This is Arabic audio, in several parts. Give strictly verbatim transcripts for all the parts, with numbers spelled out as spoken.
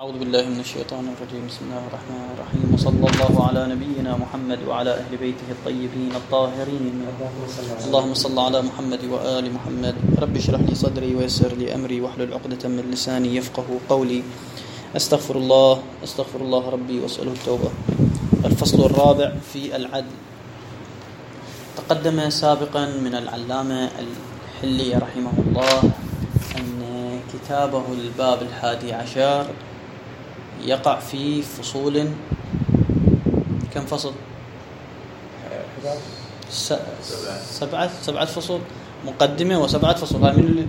أعوذ بالله من الشيطان الرجيم. بسم الله الرحمن الرحيم، وصلى الله على نبينا محمد وعلى أهل بيته الطيبين الطاهرين. اللهم صل على محمد وآل محمد. رب اشرح لي صدري ويسر لي أمري واحلل عقدة من لساني يفقه قولي. أستغفر الله أستغفر الله ربي وأسأله التوبة. الفصل الرابع في العدل. تقدم سابقا من العلامة الحلي رحمه الله أن كتابه الباب الحادي عشر يقع في فصول. كم فصل؟ سبعة سبعة فصول، مقدمة وسبعة فصول. هاي من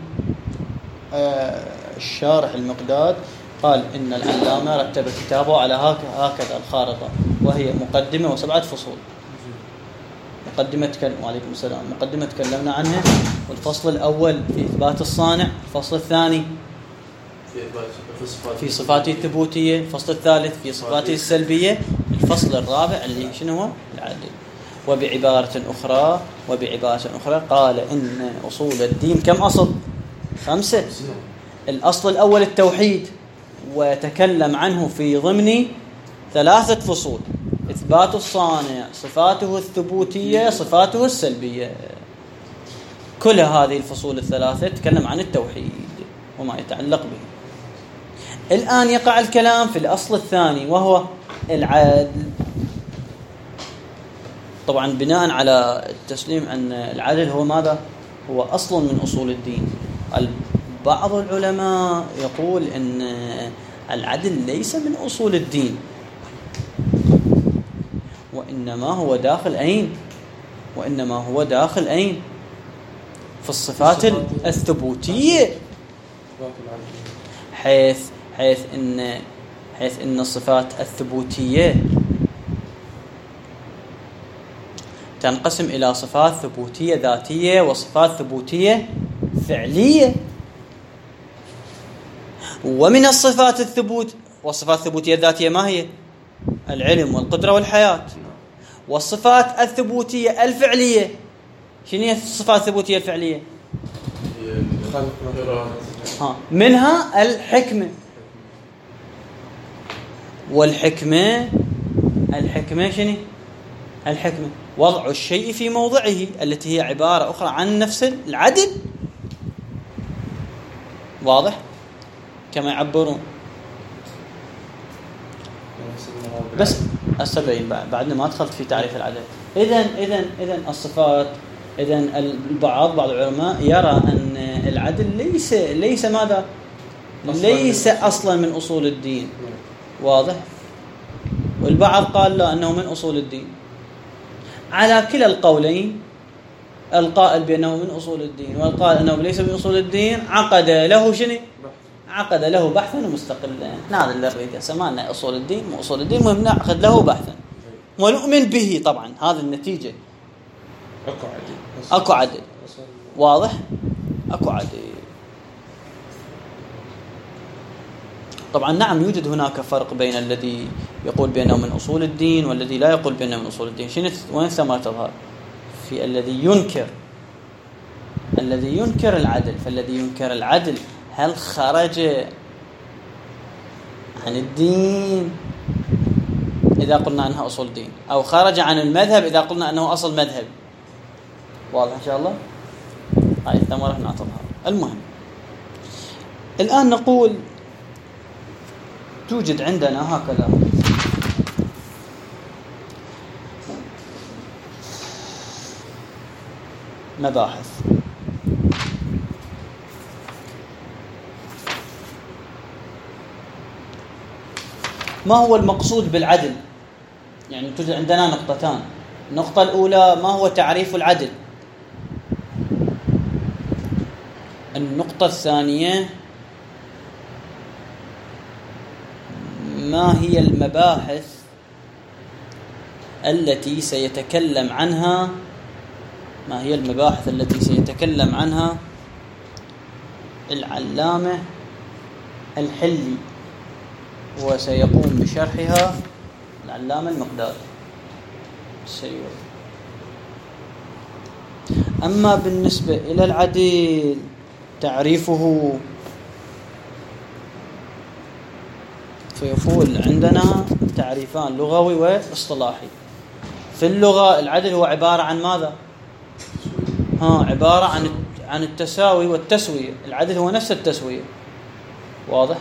الشارح المقداد قال إن العلامة رتب كتابه على هكذا الخارطة، وهي مقدمة وسبعة فصول. مقدمة تكلم وعليكم السلام مقدمة تكلمنا عنها، والفصل الأول في إثبات الصانع، الفصل الثاني في صفاته الثبوتية، الفصل الثالث في صفاته السلبية، الفصل الرابع اللي شنو هو العدل. وبعبارة أخرى وبعبارة أخرى قال إن أصول الدين كم أصل؟ خمسة. الأصل الأول التوحيد، وتكلم عنه في ضمن ثلاثة فصول: إثبات الصانع، صفاته الثبوتية، صفاته السلبية. كل هذه الفصول الثلاثة تكلم عن التوحيد وما يتعلق به. الآن يقع الكلام في الأصل الثاني وهو العدل. طبعا بناء على التسليم أن العدل هو ماذا؟ هو أصل من أصول الدين. بعض العلماء يقول أن العدل ليس من أصول الدين، وإنما هو داخل أين؟ وإنما هو داخل أين؟ في الصفات الثبوتية، حيث حيث إن حيث إن الصفات الثبوتية تنقسم إلى صفات ثبوتية ذاتية وصفات ثبوتية فعلية. ومن الصفات الثبوت والصفات الثبوتية الذاتية ما هي؟ العلم والقدرة والحياة. والصفات الثبوتية الفعلية شنو هي الصفات الثبوتية الفعلية؟ ها منها الحكمة. والحكمة الحكمة شنو؟ الحكمة وضع الشيء في موضعه، التي هي عبارة أخرى عن نفس العدل. واضح؟ كما يعبرون. بس السبعين بعدنا ما دخلت في تعريف العدل. إذن إذن إذن الصفات إذن البعض بعض العلماء يرى أن العدل ليس ليس ماذا؟ ليس أصلا من أصول الدين. واضح؟ والبعض قال لا أنه من أصول الدين. على كلا القولين، القائل بأنه من أصول الدين والقائل أنه ليس من أصول الدين، عقد له شنو؟ عقد له بحثا مستقلا. هذا اللي نريده، سمعنا أصول الدين مو أصول الدين، مهم نعقد له بحثا ونؤمن به. طبعا هذه النتيجة. أكو عدل. أكو عدل. واضح؟ أكو عدل. طبعا نعم يوجد هناك فرق بين الذي يقول بأنه من أصول الدين والذي لا يقول بأنه من أصول الدين. شنو وين ثمرة تظهر؟ في الذي ينكر الذي ينكر العدل. فالذي ينكر العدل هل خرج عن الدين إذا قلنا أنها أصول دين، أو خرج عن المذهب إذا قلنا أنه أصل مذهب؟ واضح إن شاء الله؟ هاي الثمرة هنا تظهر. المهم الآن نقول توجد عندنا هكذا مباحث. ما هو المقصود بالعدل؟ يعني توجد عندنا نقطتان. النقطة الأولى ما هو تعريف العدل؟ النقطة الثانية ما هي المباحث التي سيتكلم عنها ما هي المباحث التي سيتكلم عنها العلامة الحلي، وسيقوم بشرحها العلامة المقداد السيوطي. أما بالنسبة إلى العدل تعريفه فيقول عندنا تعريفان لغوي واصطلاحي. في اللغة العدل هو عبارة عن ماذا؟ ها عبارة عن عن التساوي والتسوية. العدل هو نفس التسوية. واضح؟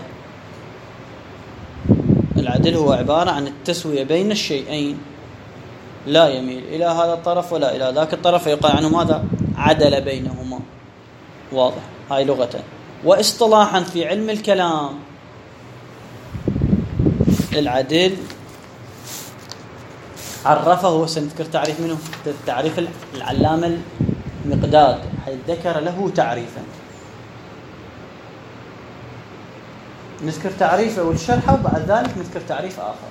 العدل هو عبارة عن التسوية بين الشيئين، لا يميل إلى هذا الطرف ولا إلى ذاك الطرف، فيقال عنه ماذا؟ عدل بينهما. واضح؟ هاي لغة. واصطلاحا في علم الكلام العدل عرفه، سنذكر تعريف منه، تعريف العلامة المقداد، حيث ذكر له تعريفا. نذكر تعريفه والشرحه، وبعد ذلك نذكر تعريف آخر.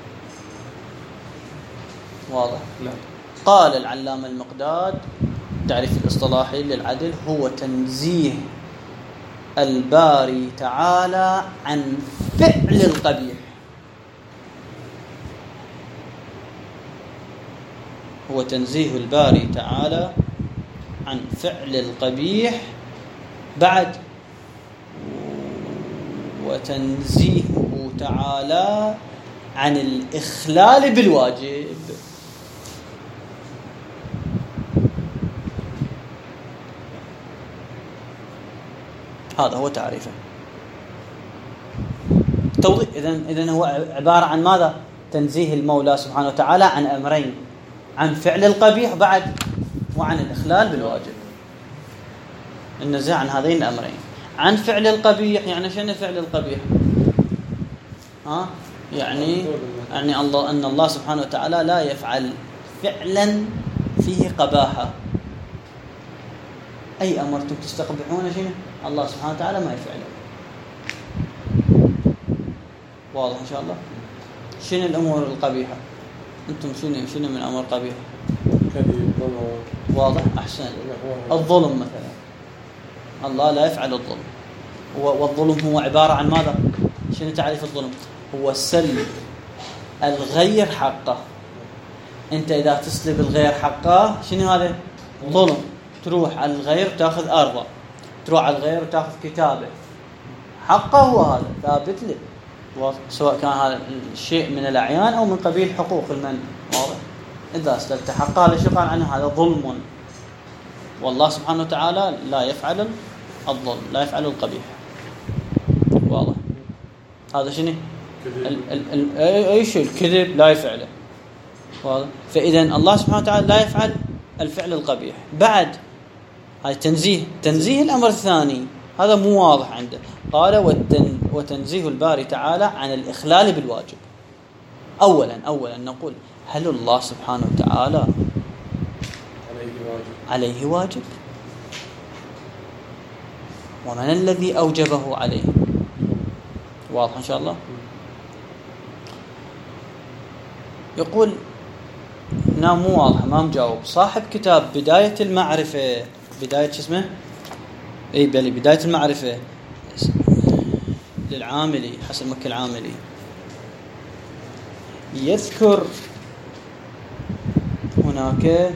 واضح؟ لا. قال العلامة المقداد التعريف الاصطلاحي للعدل هو تنزيه الباري تعالى عن فعل القبيح. هو تنزيه الباري تعالى عن فعل القبيح، بعد وتنزيهه تعالى عن الإخلال بالواجب. هذا هو تعريفه. توضيح. إذن إذن هو عبارة عن ماذا؟ تنزيه المولى سبحانه وتعالى عن أمرين، عن فعل القبيح بعد وعن الإخلال بالواجب. النزاع عن هذين الأمرين. عن فعل القبيح يعني شنو فعل القبيح؟ ها؟ يعني يعني الله أن الله سبحانه وتعالى لا يفعل فعلا فيه قباحة. أي أمرتم تستقبحون شنو؟ الله سبحانه وتعالى ما يفعله. واضح إن شاء الله؟ شنو الأمور القبيحة؟ أنتم شنو شنو من أمور قبيحة؟ كذب. واضح؟ أحسن. الظلم مثلا، الله لا يفعل الظلم. والظلم هو عبارة عن ماذا؟ شنو تعريف الظلم؟ هو سلب الغير حقه. أنت إذا تسلب الغير حقه شنو هذا؟ ظلم. تروح على الغير تأخذ أرضه، تروح على الغير وتأخذ كتابه، حقه هو هذا ثابت له، سواء كان هذا الشيء من الأعيان أو من قبيل حقوق المن. واضح؟ إذا سلبت حقه هذا شو قال عنه؟ هذا ظلم. والله سبحانه وتعالى لا يفعل الظلم، لا يفعل القبيح. واضح؟ هذا شنو؟ أي شيء الكذب لا يفعله. واضح؟ فإذا الله سبحانه وتعالى لا يفعل الفعل القبيح. بعد هاي تنزيه تنزيه الأمر الثاني، هذا مو واضح عنده. قال والتن وتنزيه الباري تعالى عن الإخلال بالواجب. أولا أولا نقول هل الله سبحانه وتعالى عليه واجب؟ عليه واجب؟ ومن الذي أوجبه عليه؟ واضح إن شاء الله؟ يقول نعم مو واضح، ما مجاوب. صاحب كتاب بداية المعرفة، بداية شو اسمه؟ اي بلي بداية المعرفة للعاملي، حسن مكي العاملي، يذكر هناك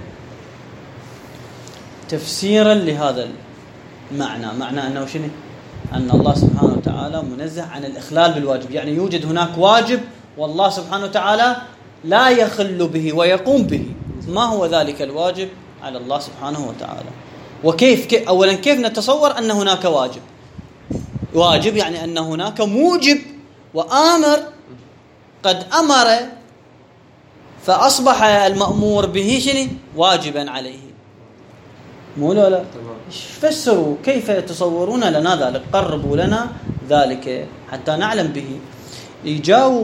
تفسيرا لهذا المعنى، معنى أنه شنو؟ أن الله سبحانه وتعالى منزه عن الإخلال بالواجب، يعني يوجد هناك واجب والله سبحانه وتعالى لا يخل به ويقوم به. ما هو ذلك الواجب على الله سبحانه وتعالى؟ وكيف كيف أولا كيف نتصور أن هناك واجب؟ واجب يعني أن هناك موجب وآمر قد أمر، فأصبح المأمور به شنو؟ واجبا عليه. مو لا لا فسروا كيف يتصورون لنا ذلك، قربوا لنا ذلك حتى نعلم به. يجاوب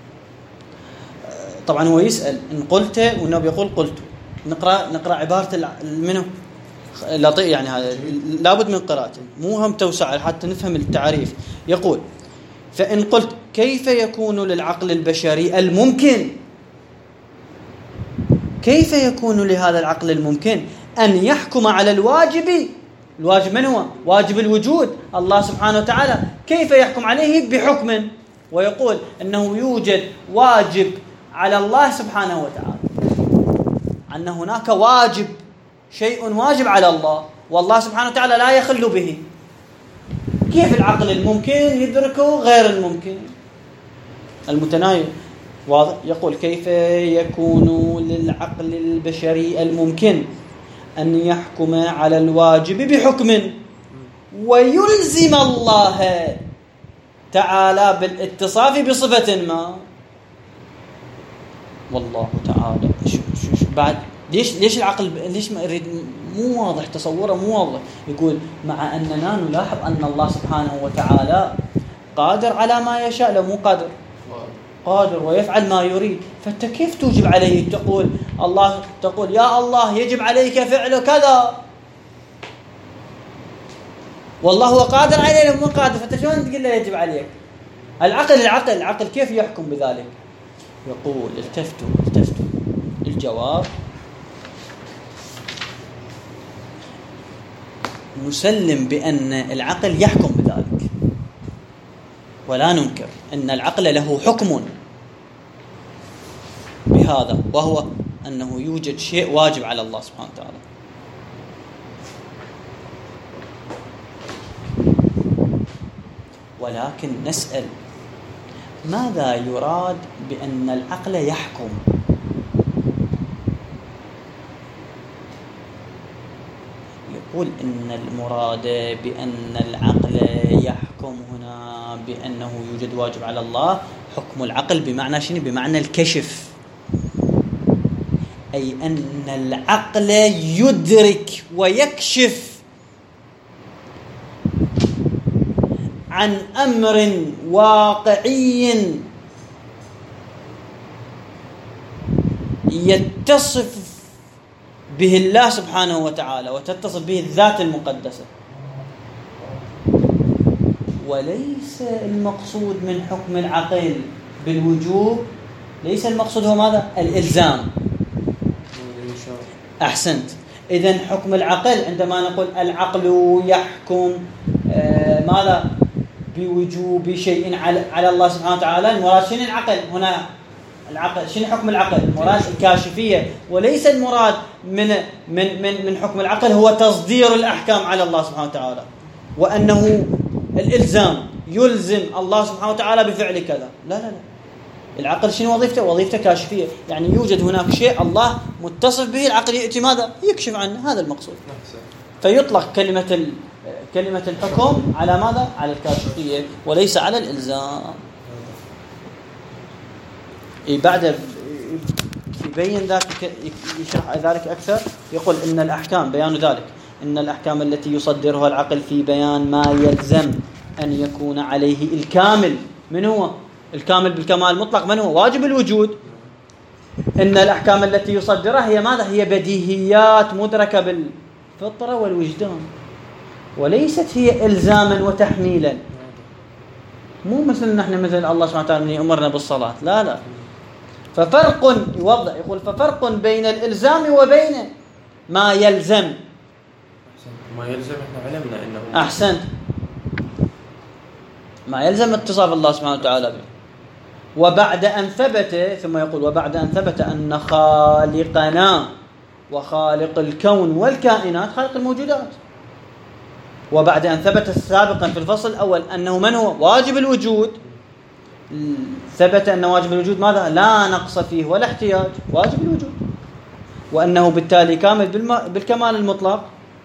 طبعا هو يسأل إن قلت، والنبي يقول قلت. نقرأ نقرأ عبارة منه لطيء، يعني هذا لابد من قراءته، مو هم توسع حتى نفهم التعريف. يقول فإن قلت كيف يكون للعقل البشري الممكن، كيف يكون لهذا العقل الممكن أن يحكم على الواجب؟ الواجب من هو؟ واجب الوجود الله سبحانه وتعالى. كيف يحكم عليه بحكم ويقول أنه يوجد واجب على الله سبحانه وتعالى، أن هناك واجب، شيء واجب على الله والله سبحانه وتعالى لا يخل به؟ كيف العقل الممكن يدركه غير الممكن؟ المتناهي واضح. يقول كيف يكون للعقل البشري الممكن أن يحكم على الواجب بحكم ويلزم الله تعالى بالاتصاف بصفة ما؟ والله تعالى شو شو شو بعد ليش ليش العقل ليش ما يريد؟ مو واضح تصوره، مو واضح. يقول مع أننا نلاحظ أن الله سبحانه وتعالى قادر على ما يشاء، لو مو قادر قادر ويفعل ما يريد. فأنت كيف توجب عليه؟ تقول الله تقول يا الله يجب عليك فعل كذا، والله هو قادر عليه لو مو قادر، فأنت شلون تقول له يجب عليك؟ العقل العقل العقل كيف يحكم بذلك؟ يقول التفتوا التفتوا الجواب نسلم بأن العقل يحكم بذلك، ولا ننكر أن العقل له حكم بهذا، وهو أنه يوجد شيء واجب على الله سبحانه وتعالى. ولكن نسأل ماذا يراد بأن العقل يحكم؟ يقول إن المراد بأن العقل يحكم هنا بأنه يوجد واجب على الله، حكم العقل بمعنى شنو؟ بمعنى الكشف، أي أن العقل يدرك ويكشف عن أمر واقعي يتصف به الله سبحانه وتعالى وتتصف به الذات المقدسة. وليس المقصود من حكم العقل بالوجوب، ليس المقصود هو ماذا؟ الإلزام. أحسنت. إذن حكم العقل عندما نقول العقل يحكم آه ماذا؟ بوجوب شيء على على الله سبحانه وتعالى، المراد شنو العقل هنا؟ العقل شنو حكم العقل؟ مراد الكاشفية، وليس المراد من من من من حكم العقل هو تصدير الأحكام على الله سبحانه وتعالى، وأنه الإلزام يلزم الله سبحانه وتعالى بفعل كذا. لا لا لا، العقل شنو وظيفته؟ وظيفته كاشفية، يعني يوجد هناك شيء الله متصف به، العقل يأتي ماذا؟ يكشف عنه، هذا المقصود. فيطلق كلمة ال كلمة الحكم على ماذا؟ على الكاشفية وليس على الإلزام. بعد يبين ذلك يشرح ذلك أكثر، يقول إن الأحكام بيان ذلك إن الأحكام التي يصدرها العقل في بيان ما يلزم أن يكون عليه الكامل. من هو الكامل بالكمال المطلق؟ من هو؟ واجب الوجود. إن الأحكام التي يصدرها هي ماذا؟ هي بديهيات مدركة بالفطرة والوجدان، وليست هي إلزاما وتحميلا. مو مثل نحن مثل الله سبحانه وتعالى يأمرنا بالصلاة، لا لا. ففرق يوضح، يقول ففرق بين الإلزام وبين ما يلزم. ما يلزم احنا علمنا انه أحسنت، ما يلزم اتصاف الله سبحانه وتعالى به. وبعد أن ثبت، ثم يقول وبعد أن ثبت أن خالقنا وخالق الكون والكائنات خالق الموجودات، وبعد أن ثبت سابقا في الفصل الأول أنه من هو؟ واجب الوجود، ثبت أن واجب الوجود ماذا؟ لا نقص فيه ولا احتياج، واجب الوجود، وأنه بالتالي كامل بالكمال المطلق.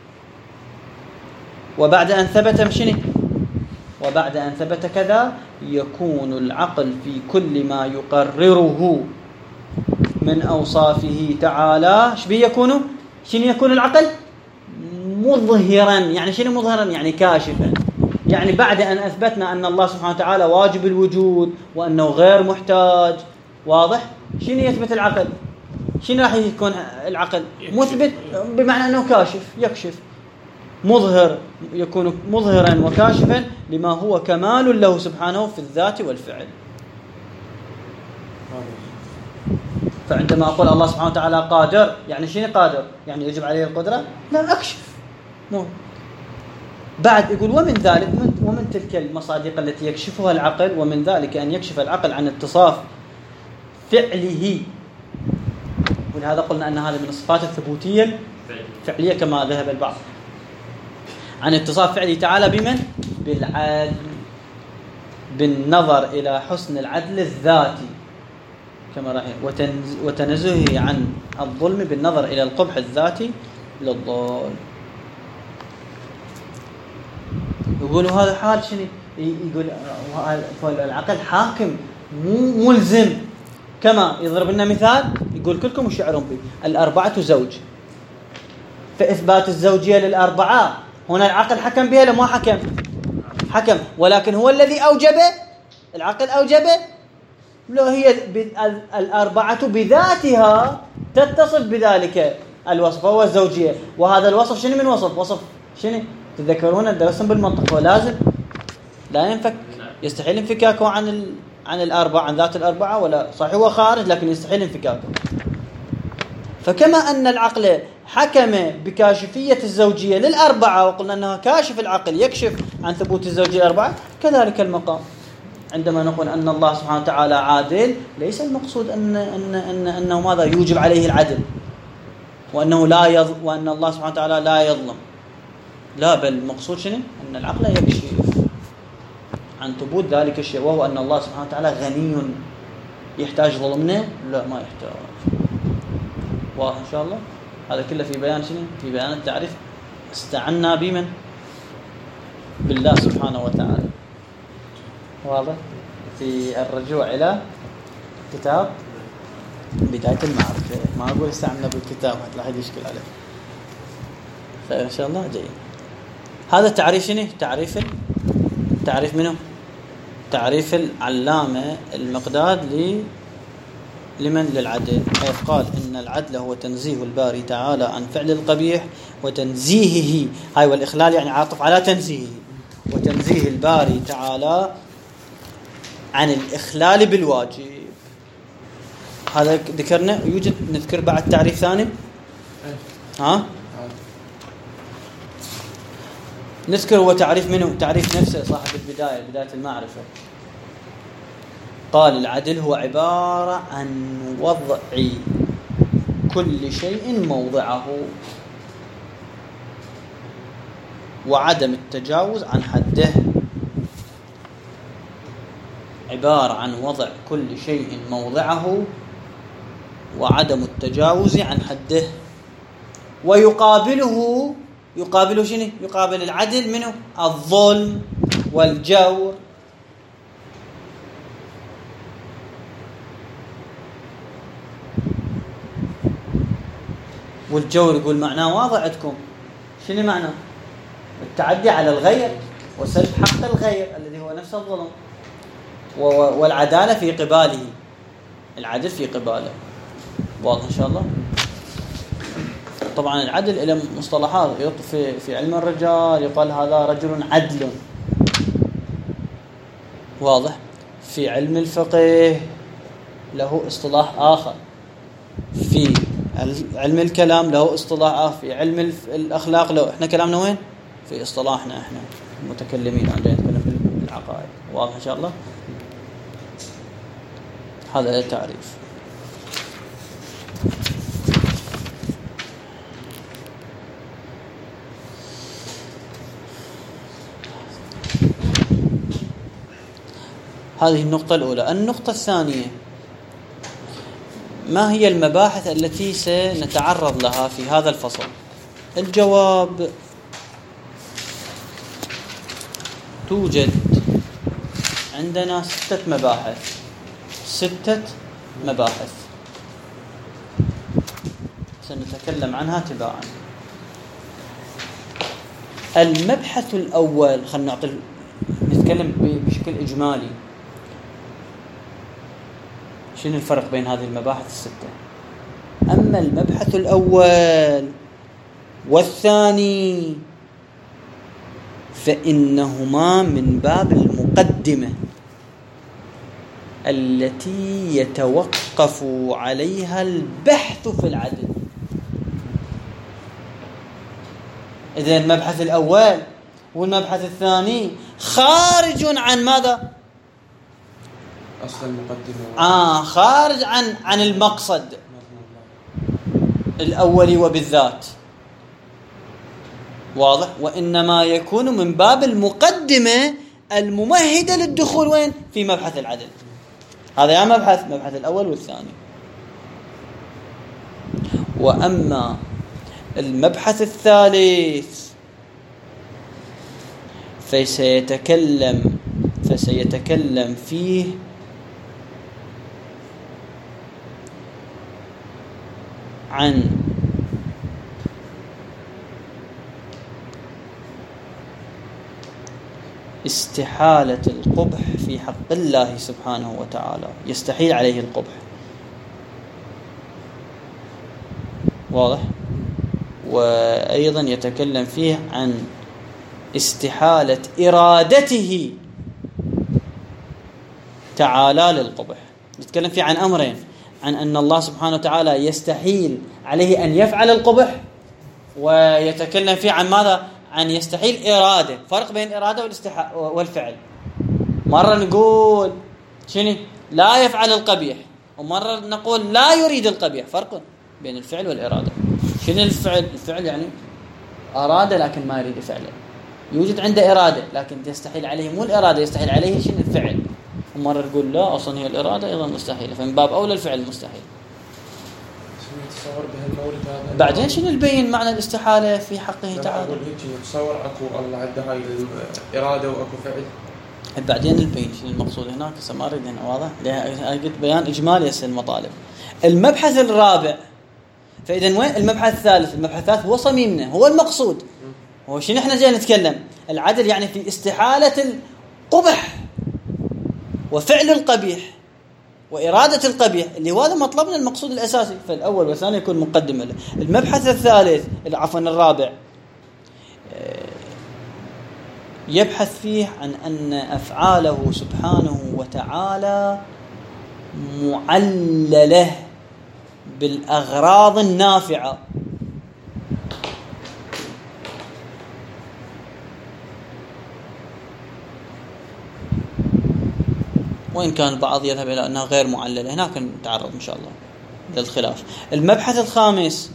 وبعد أن ثبت مشني وبعد أن ثبت كذا يكون العقل في كل ما يقرره من أوصافه تعالى شبه يكون شنو يكون العقل؟ مظهرا. يعني شنو مظهرا؟ يعني كاشفا. يعني بعد أن أثبتنا أن الله سبحانه وتعالى واجب الوجود وأنه غير محتاج، واضح؟ شنو يثبت العقل؟ شنو راح يكون العقل؟ مثبت بمعنى أنه كاشف، يكشف، مظهر، يكون مظهرا وكاشفا لما هو كمال له سبحانه في الذات والفعل. فعندما أقول الله سبحانه وتعالى قادر، يعني شنو قادر؟ يعني يجب عليه القدرة؟ لا، أكشف. مو بعد يقول ومن ذلك ومن تلك المصادق التي يكشفها العقل، ومن ذلك أن يكشف العقل عن اتصاف فعله، ولهذا قلنا أن هذا من الصفات الثبوتية الفعلية كما ذهب البعض، عن اتصاف فعله تعالى بمن؟ بالعدل. بالنظر إلى حسن العدل الذاتي كما رأي وتنزهه عن الظلم بالنظر إلى القبح الذاتي للظلم. يقولوا هذا حال شنو؟ يقول العقل حاكم مو ملزم. كما يضرب لنا مثال يقول كلكم وشعرون به الأربعة زوج، فإثبات الزوجية للأربعة هنا العقل حكم بها لما حكم حكم، ولكن هو الذي أوجبه، العقل أوجبه. لو هي الأربعة بذاتها تتصف بذلك الوصف هو الزوجية، وهذا الوصف شنو من وصف؟ وصف شنو؟ تذكرون درسنا بالمنطق، ولازم لا ينفك، يستحيل انفكاكه عن ال... عن الأربعة، عن ذات الأربعة، ولا صحيح هو خارج لكن يستحيل انفكاكه. فكما أن العقل حكم بكاشفية الزوجية للأربعة وقلنا أنها كاشف، العقل يكشف عن ثبوت الزوجية الأربعة، كذلك المقام عندما نقول أن الله سبحانه وتعالى عادل ليس المقصود أن أن أن أنه ماذا يوجب عليه العدل وأنه لا يظ... وأن الله سبحانه وتعالى لا يظلم، لا، بل المقصود شنو؟ أن العقل يكشف عن ثبوت ذلك الشيء، وهو أن الله سبحانه وتعالى غني. يحتاج ظلمنا؟ لا، ما يحتاج. واضح إن شاء الله؟ هذا كله في بيان شنو؟ في بيان التعريف. استعنا بمن؟ بالله سبحانه وتعالى. واضح؟ في الرجوع إلى كتاب بداية المعرفة، ما أقول استعنا بالكتاب لا أحد يشكل عليه. خير إن شاء الله. جيد. هذا تعريف شنو؟ تعريف تعريف منه؟ تعريف العلامة المقداد ل لمن؟ للعدل، حيث قال إن العدل هو تنزيه الباري تعالى عن فعل القبيح وتنزيهه، هاي والإخلال يعني عاطف على تنزيهه، وتنزيه الباري تعالى عن الإخلال بالواجب. هذا ذكرنا. يوجد نذكر بعد تعريف ثاني. ها نذكر هو تعريف منه؟ تعريف نفسه صاحب البداية، بداية المعرفة. قال العدل هو عبارة عن وضع كل شيء موضعه وعدم التجاوز عن حده. عبارة عن وضع كل شيء موضعه وعدم التجاوز عن حده. ويقابله يقابله شنو؟ يقابل العدل منه؟ الظلم والجور. والجور يقول معناه واضح عندكم. شنو معناه؟ التعدي على الغير وسلب حق الغير الذي هو نفس الظلم، والعدالة في قباله، العدل في قباله. واضح إن شاء الله؟ طبعا العدل إلى مصطلحات في في علم الرجال يقال هذا رجل عدل. واضح؟ في علم الفقه له اصطلاح آخر، في علم الكلام له اصطلاح آخر، في علم الأخلاق له. احنا كلامنا وين؟ في اصطلاحنا احنا المتكلمين، عندنا نتكلم في العقائد. واضح إن شاء الله؟ هذا التعريف. هذه النقطة الأولى. النقطة الثانية، ما هي المباحث التي سنتعرض لها في هذا الفصل؟ الجواب: توجد عندنا ستة مباحث ستة مباحث سنتكلم عنها تباعا. المبحث الأول، خلنا نعطي نتكلم بشكل إجمالي شنو الفرق بين هذه المباحث الستة. أما المبحث الأول والثاني فإنهما من باب المقدمة التي يتوقف عليها البحث في العدل. إذن المبحث الأول والمبحث الثاني خارج عن ماذا؟ أصل المقدمة. آه خارج عن عن المقصد الأول وبالذات. واضح؟ وإنما يكون من باب المقدمة الممهدة للدخول وين؟ في مبحث العدل. هذا يا مبحث مبحث الأول والثاني. وأما المبحث الثالث فسيتكلم فسيتكلم فيه عن استحالة القبح في حق الله سبحانه وتعالى، يستحيل عليه القبح. واضح؟ وأيضا يتكلم فيه عن استحالة إرادته تعالى للقبح. يتكلم فيه عن أمرين: عن أن الله سبحانه وتعالى يستحيل عليه أن يفعل القبح، ويتكلم فيه عن ماذا؟ عن يستحيل إرادة. فرق بين إرادة والاستحاء والفعل. مرة نقول شنو؟ لا يفعل القبيح، ومرة نقول لا يريد القبيح. فرق بين الفعل والإرادة. شنو الفعل؟ الفعل يعني أراد لكن ما يريد فعله. يوجد عنده إرادة لكن يستحيل عليه، مو الإرادة يستحيل عليه، شنو الفعل. ومرة نقول لا، أصلا هي الإرادة أيضا مستحيلة، فمن باب أولى الفعل مستحيل. بعدين شنو نبين معنى الاستحالة في حقه تعالى؟ أقول هيك نتصور أكو الله عنده هاي الإرادة وأكو فعل. بعدين نبين شنو المقصود هناك. هسه ما أريد هنا واضح، قلت بيان إجمالي هسه المطالب. المبحث الرابع، فإذا وين المبحث الثالث؟ المبحث الثالث هو صميمنا، هو المقصود. هو شنو احنا جاي نتكلم؟ العدل يعني في استحالة القبح وفعل القبيح وإرادة القبيح، اللي هو هذا مطلبنا المقصود الأساسي. فالأول والثاني يكون مقدمة له. المبحث الثالث عفوا الرابع يبحث فيه عن أن أفعاله سبحانه وتعالى معللة بالأغراض النافعة. وإن كان البعض يذهب إلى أنها غير معللة، هناك نتعرض إن شاء الله للخلاف. المبحث الخامس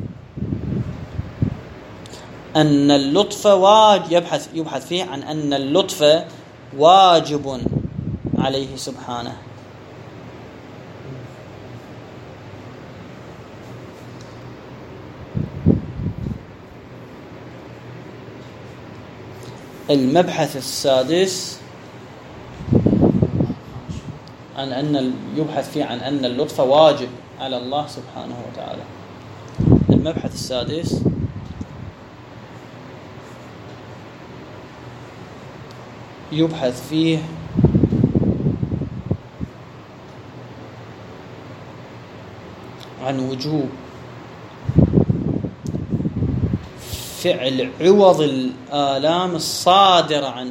أن اللطف واجب، يبحث يبحث فيه عن أن اللطف واجب عليه سبحانه. المبحث السادس عن أن يبحث فيه عن أن اللطف واجب على الله سبحانه وتعالى. المبحث السادس يبحث فيه عن وجوب فعل عوض الآلام الصادرة عنه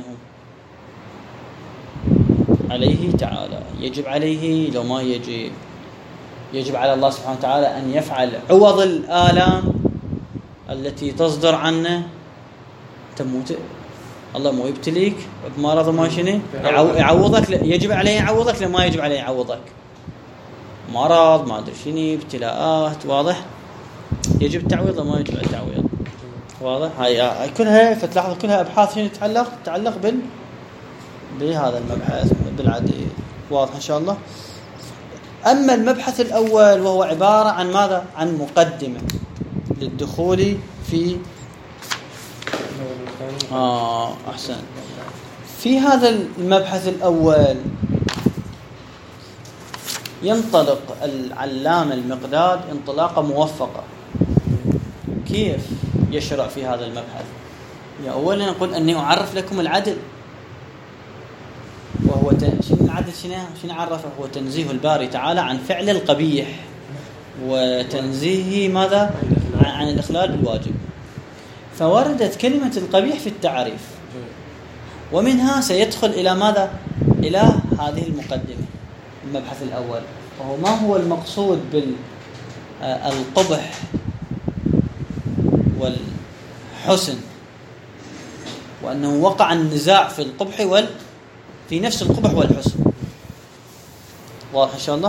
عليه تعالى. يجب عليه لو ما يجب، يجب على الله سبحانه وتعالى أن يفعل عوض الآلام التي تصدر عنه. تموت الله مو يبتليك بمرض ما شنو يعوضك، يجب عليه يعوضك لما يجب عليه يعوضك. مرض ما أدري شنو، ابتلاءات، واضح؟ يجب التعويض لما يجب التعويض. واضح؟ هاي كلها فتلاحظ كلها أبحاث هنا تتعلق تتعلق بال بهذا المبحث بالعدل. واضح إن شاء الله. أما المبحث الأول وهو عبارة عن ماذا؟ عن مقدمة للدخول في آه أحسن. في هذا المبحث الأول ينطلق العلامة المقداد انطلاقة موفقة. كيف يشرع في هذا المبحث؟ أولا نقول أني أعرف لكم العدل، وهو شنو العدل؟ شنو شنو عرفه؟ هو تنزيه الباري تعالى عن فعل القبيح وتنزيهه ماذا؟ عن الإخلال بالواجب. فوردت كلمة القبيح في التعريف، ومنها سيدخل إلى ماذا؟ إلى هذه المقدمة المبحث الأول، وهو ما هو المقصود بالقبح والحسن، وأنه وقع النزاع في القبح وال في نفس القبح والحسن. واضح إن شاء الله؟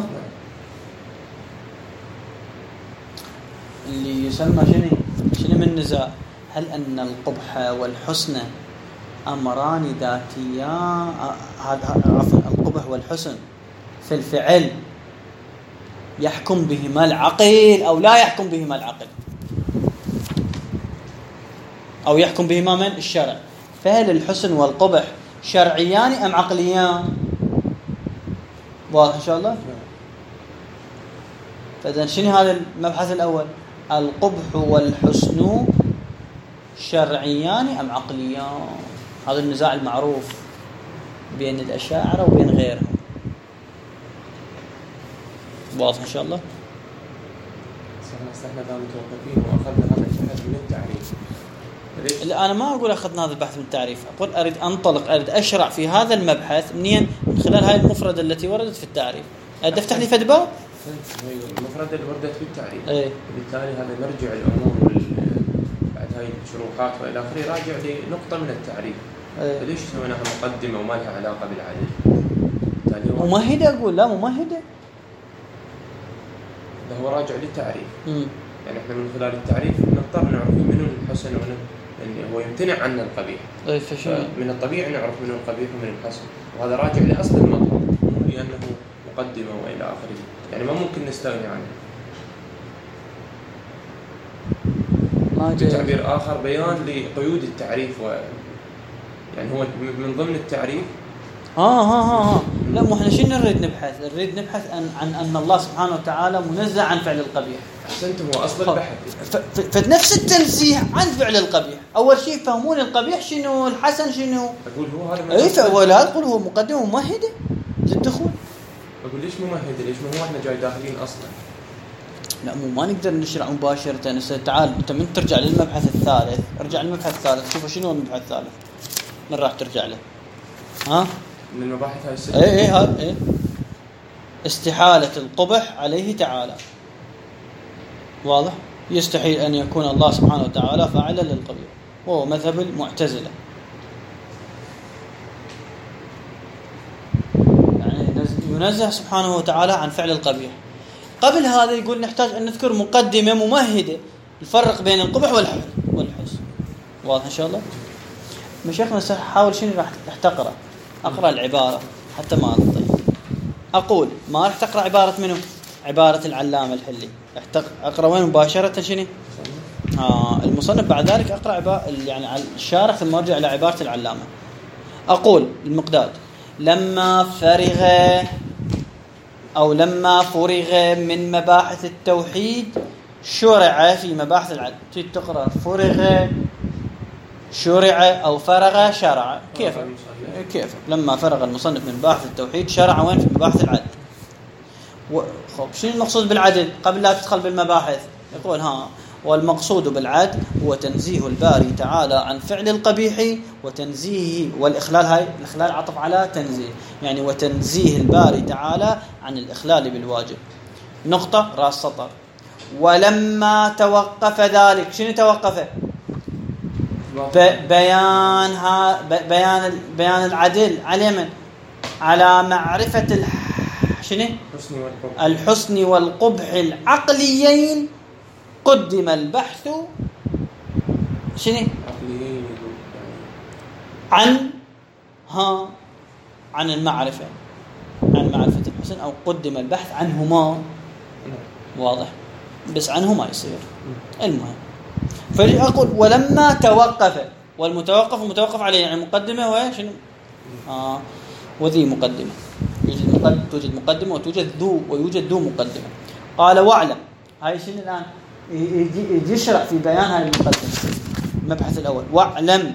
اللي يسمى شنو شنو من نزاع؟ هل أن القبح والحسن أمران ذاتيان، هذا عفوا القبح والحسن في الفعل يحكم بهما العقل أو لا يحكم بهما العقل، أو يحكم بهما من الشرع. فهل الحسن والقبح شرعيان أم عقليان؟ واضح إن شاء الله. فإذا شنو هذا المبحث الأول؟ القبح والحسن شرعيان أم عقليان؟ هذا النزاع المعروف بين الأشاعرة وبين غيرهم. واضح إن شاء الله. احنا ذا متوقفين واخذنا هذا البحث من التعريف. لا، انا ما اقول اخذنا هذا البحث من التعريف، اقول اريد انطلق، اريد اشرع في هذا المبحث منين؟ من خلال هاي المفردة التي وردت في التعريف. اريد افتح لي فد باب المفردة اللي وردت في التعريف. ايه؟ بالتالي هذا مرجع الامور بعد هاي الشروحات والى اخره راجع لنقطة من التعريف. ايه؟ فليش سويناها مقدمة وما لها علاقة بالعدل؟ ممهدة أقول لا ممهدة. ده هو راجع للتعريف. امم يعني احنا من خلال التعريف نضطر نعرف منه الحسن ومن يعني هو يمتنع عنا القبيح. اي فشو من الطبيعي نعرف منه القبيح ومن الحسن، وهذا راجع لأصل المطلب مو لأنه مقدمة وإلى آخره، يعني ما ممكن نستغني عنه. بتعبير آخر بيان لقيود التعريف، و يعني هو من ضمن التعريف. ها ها ها ها لا، مو احنا شنو نريد نبحث؟ نريد نبحث عن عن ان الله سبحانه وتعالى منزه عن فعل القبيح. احسنتم، هو اصل البحث. فنفس التنزيه عن فعل القبيح. اول شيء فهمون القبيح شنو، الحسن شنو. اقول هو هذا. اي فولا تقول هو مقدمه ممهده للدخول. اقول ليش ممهده؟ ليش ما هو احنا جاي داخلين اصلا؟ لا مو ما نقدر نشرع مباشره. تعال انت من ترجع للمبحث الثالث، ارجع للمبحث الثالث شوف شنو المبحث الثالث من راح ترجع له. ها من المباحث هاي الستة. اي اي هذا اي استحالة القبح عليه تعالى. واضح؟ يستحيل أن يكون الله سبحانه وتعالى فاعلا للقبيح، وهو مذهب المعتزلة. يعني ينزه سبحانه وتعالى عن فعل القبيح. قبل هذا يقول نحتاج أن نذكر مقدمة ممهدة الفرق بين القبح والحسن. واضح إن شاء الله؟ مشايخنا سأحاول شنو راح تقرأ. أقرأ العبارة حتى ما أطيب. أقول ما راح تقرأ عبارة منه، عبارة العلامة الحلي. أقرأ وين مباشرة شنو؟ آه المصنف. بعد ذلك أقرأ عبارة يعني على الشارح، ثم أرجع إلى عبارة العلامة. أقول المقداد لما فرغ أو لما فرغ من مباحث التوحيد شرع في مباحث العدل. تريد تقرأ فرغ شرع أو فرغ شرع، كيف كيف لما فرغ المصنف من مباحث التوحيد شرع وين؟ في مباحث العدل. خب شنو المقصود بالعدل قبل لا تدخل بالمباحث؟ يقول ها والمقصود بالعدل هو تنزيه الباري تعالى عن فعل القبيح وتنزيهه، والإخلال هاي الإخلال عطف على تنزيه، يعني وتنزيه الباري تعالى عن الإخلال بالواجب. نقطة راس سطر. ولما توقف ذلك، شنو توقفه؟ بيان ها بيان بيان العدل على من؟ على معرفة الح... شنو؟ الحسن والقبح العقليين قدم البحث شنو؟ عن ها عن المعرفة، عن معرفة الحسن، أو قدم البحث عنهما. واضح؟ بس عنه ما يصير. المهم فأقول ولما توقف، والمتوقف متوقف عليه يعني مقدمة وإيش؟ آه وذي مقدمة. يوجد مقدمة، توجد مقدمة وتوجد ذو، ويوجد ذو مقدمة. قال واعلم، هاي شنو الآن يجي يشرح في بيان هاي المقدمة. المبحث الأول واعلم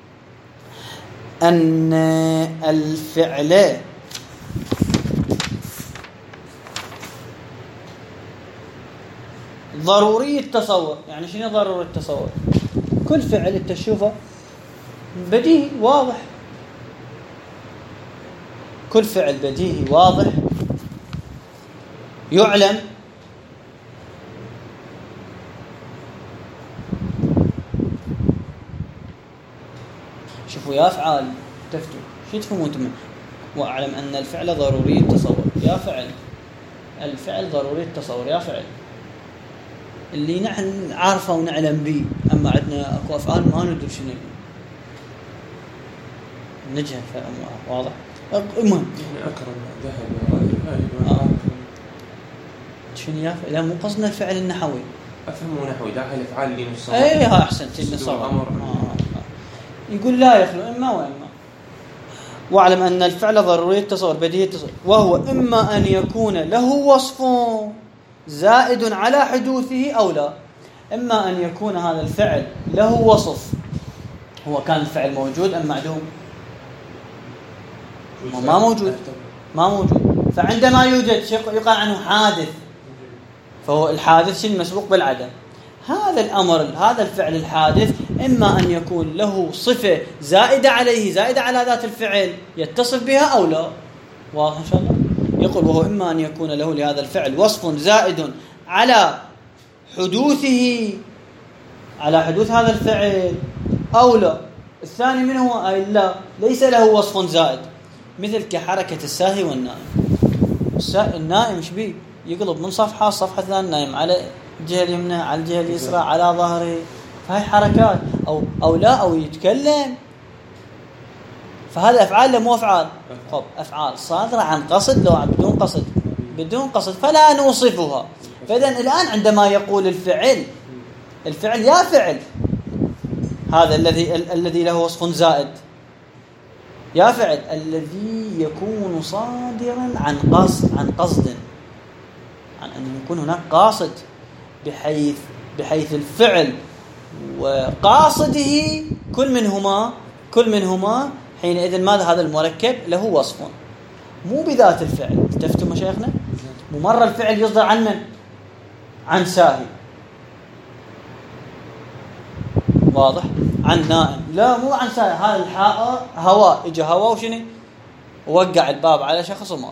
أن الفعل ضروري التصور. يعني شنو ضروري التصور؟ كل فعل تشوفه بديهي واضح، كل فعل بديهي واضح يعلم. شوفوا يا أفعال تفتوا شو تفهمون انتم؟ واعلم أن الفعل ضروري التصور. يا فعل، الفعل ضروري التصور. يا فعل اللي نحن عارفه ونعلم به، أما عندنا أكو أفعال ما ندري شنو. نجهل واضح. المهم يعني أكرم ذهب آه. شنو يافع؟ لا مو قصدنا الفعل النحوي. أفهمه نحوي لا الأفعال اللي نصاب. أي ها أحسنت النصاب. أمر. آه. يقول لا يخلو إما وإما. واعلم أن الفعل ضروري التصور بديهي التصور وهو إما أن يكون له وصف زائد على حدوثه أو لا. إما أن يكون هذا الفعل له وصف، هو كان الفعل موجود أم معدوم؟ ما موجود، ما موجود. فعندما يوجد شيء يقال عنه حادث، فهو الحادث شيء مسبوق بالعدم. هذا الأمر هذا الفعل الحادث إما أن يكون له صفة زائدة عليه، زائدة على ذات الفعل يتصف بها أو لا. واضح إن شاء الله. يقول وهو إما أن يكون له لهذا الفعل وصف زائد على حدوثه، على حدوث هذا الفعل أو لا. الثاني منه هو أي لا ليس له وصف زائد، مثل كحركة الساهي والنائم. النائم ايش بيه؟ يقلب من صفحة الصفحة الثانية، نايم على الجهة اليمنى على الجهة اليسرى على ظهره، فهي حركات أو أو لا أو يتكلم. فهذا أفعال لا مو أفعال؟ طب أفعال صادرة عن قصد لو بدون قصد؟ بدون قصد فلا نوصفها. فإذا الآن عندما يقول الفعل الفعل يا فعل هذا الذي ال- الذي له وصف زائد، يا فعل الذي يكون صادرا عن قصد عن قصد عن أن يكون هناك قاصد، بحيث بحيث الفعل وقاصده كل منهما كل منهما حينئذ ماذا هذا المركب له وصف مو بذات الفعل. التفتوا مشايخنا، ممر الفعل يصدر عن من؟ عن ساهي، واضح؟ عن نائم، لا مو عن ساهي. هذا الحائط هواء، اجى هواء وشني ووقع الباب على شخص ومات.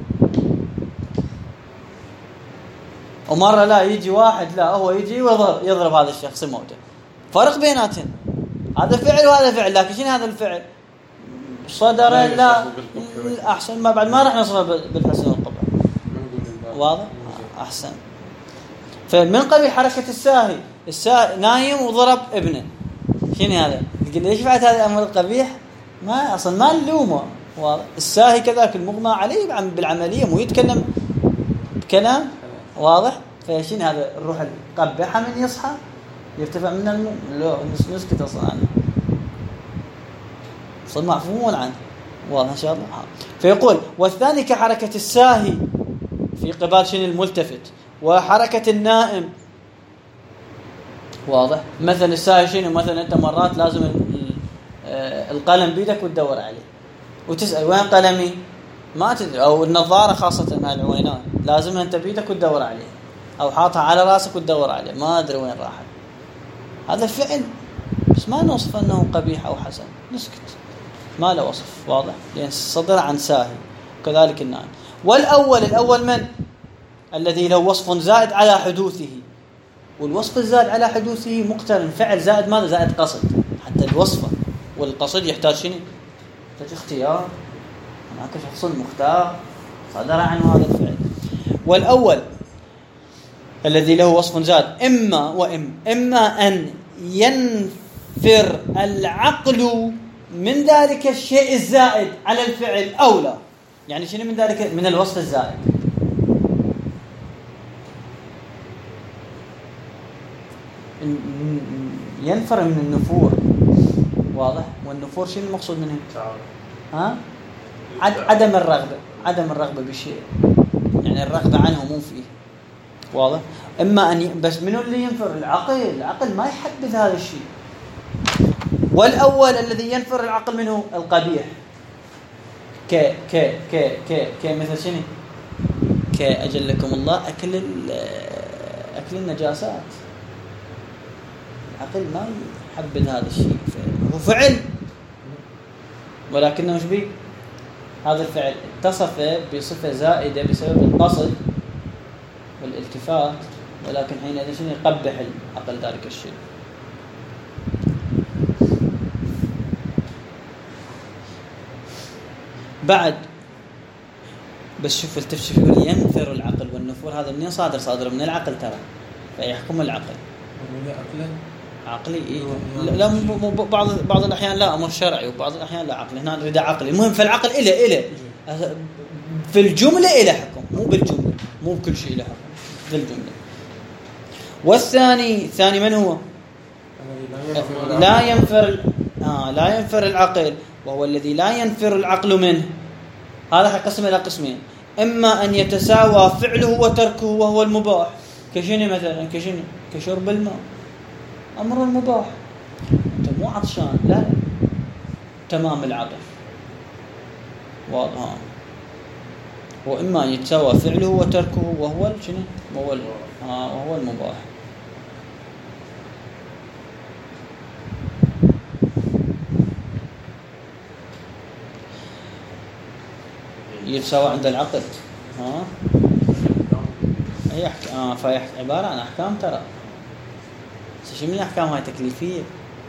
ومرة لا يجي واحد لا هو يجي ويضرب يضرب هذا الشخص موته. فرق بيناتهم، هذا فعل وهذا فعل. لكن شنو هذا الفعل؟ صدر لا أحسن، ما بعد ما راح نصله بالحسن والقبح. واضح؟ أحسن. فمن قبل حركة الساهي، الساهي نايم وضرب ابنه، شنو هذا؟ تقول ليش فعلت هذا الأمر القبيح؟ ما أصلا ما نلومه. واضح؟ الساهي كذلك المغمى عليه بالعملية مو يتكلم بكلام. واضح؟ فشين هذا الروح القبيحة من يصحى يرتفع من النوم، لا نسكت أصلا عنه، صار معفوون عنه. واضح إن شاء الله. فيقول والثاني كحركة الساهي في قبال شين الملتفت، وحركة النائم. واضح؟ مثلا الساهي شين مثلا أنت مرات لازم القلم بيدك وتدور عليه وتسأل وين قلمي؟ ما تدري. أو النظارة خاصة مع العوينات لازم أنت بيدك وتدور عليه، أو حاطها على راسك وتدور عليه ما أدري وين راحت. هذا فعل بس ما نوصف أنه قبيح أو حسن، نسكت ما له وصف. واضح؟ لأن صدر عن ساهي. كذلك النائم. والأول الأول من الذي له وصف زائد على حدوثه، والوصف الزائد على حدوثه مقترن فعل زائد ماذا؟ زائد قصد. حتى الوصف والقصد يحتاج شنو؟ يحتاج اختيار. هناك شخص مختار صدر عنه هذا الفعل. والأول الذي له وصف زاد إما وإما إما أن ينفر العقل من ذلك الشيء الزائد على الفعل أو لا. يعني شنو من ذلك؟ من الوصف الزائد. ينفر من النفور. واضح؟ والنفور شنو المقصود منه؟ ها؟ عدم الرغبة، عدم الرغبة بالشيء، يعني الرغبة عنه مو فيه. واضح؟ إما أن ي... بس منو اللي ينفر؟ العقل. العقل ما يحبذ هذا الشيء. والأول الذي ينفر العقل منه القبيح، ك ك ك ك ك مثل شنو؟ كأجلكم الله أكل أكل النجاسات. العقل ما يحبذ هذا الشيء، هو فعل ولكنه مش بيه هذا الفعل اتصف بصفة زائدة بسبب القصد والالتفات، ولكن حينئذ شنو يقبح العقل ذلك الشيء. بعد بس شوف التفت يقول ينفر العقل والنفور، هذا منين صادر؟ صادر من العقل ترى، فيحكم العقل. عقلا عقلي إيه؟ لا مو بعض بعض الأحيان لا أمر شرعي وبعض الأحيان لا عقلي. هنا نريد عقلي. المهم في العقل إله إله في الجملة إله حكم، مو بالجملة، مو بكل شيء إله حكم في الجملة. والثاني الثاني من هو؟ لا ينفر آه لا ينفر العقل، وهو الذي لا ينفر العقل منه. هذا حيقسم إلى قسمين: إما أن يتساوى فعله وتركه وهو المباح، كشنو مثلا؟ كشنو؟ كشرب الماء، أمر المباح، أنت مو عطشان، لا تمام العطش واضح. وإما أن يتساوى فعله وتركه وهو شنو؟ وهو آه وهو المباح. يتساوى عند العقل ها هي أحك... آه فهي عبارة عن أحكام ترى. شو من الأحكام هاي تكليفية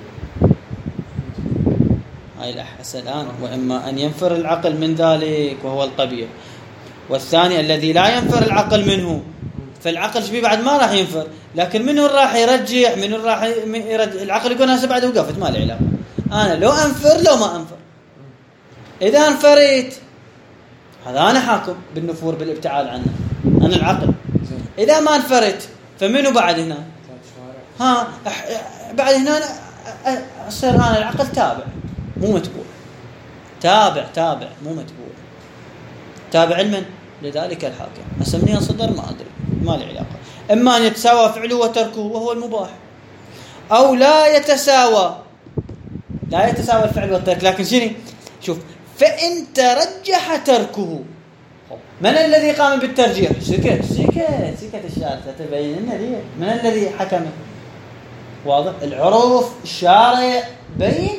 هاي الأحس الآن. وإما أن ينفر العقل من ذلك وهو القبيح، والثاني الذي لا ينفر العقل منه. فالعقل شبيه بعد ما راح ينفر، لكن منه راح يرجح، منه راح يرجح. العقل يقول هسه بعد وقفت ما لي علاقة، أنا لو أنفر لو ما أنفر. إذا انفريت هذا أنا حاكم بالنفور بالابتعاد عنه، أنا العقل. إذا ما انفرت فمنه بعد هنا؟ ها بعد هنا أصير أنا العقل تابع مو متبوع، تابع تابع مو متبوع، تابع لمن؟ لذلك الحاكم. هسه منين صدر ما أدري، ما لي علاقة. إما أن يتساوى فعله وتركه وهو المباح، أو لا يتساوى لا يتساوى الفعل والترك. لكن شنو؟ شوف، فإن ترجح تركه، من الذي قام بالترجيح؟ سكت سكت سكت الشارع تبين لنا ليه من الذي حكم. واضح؟ العرف الشارع بين،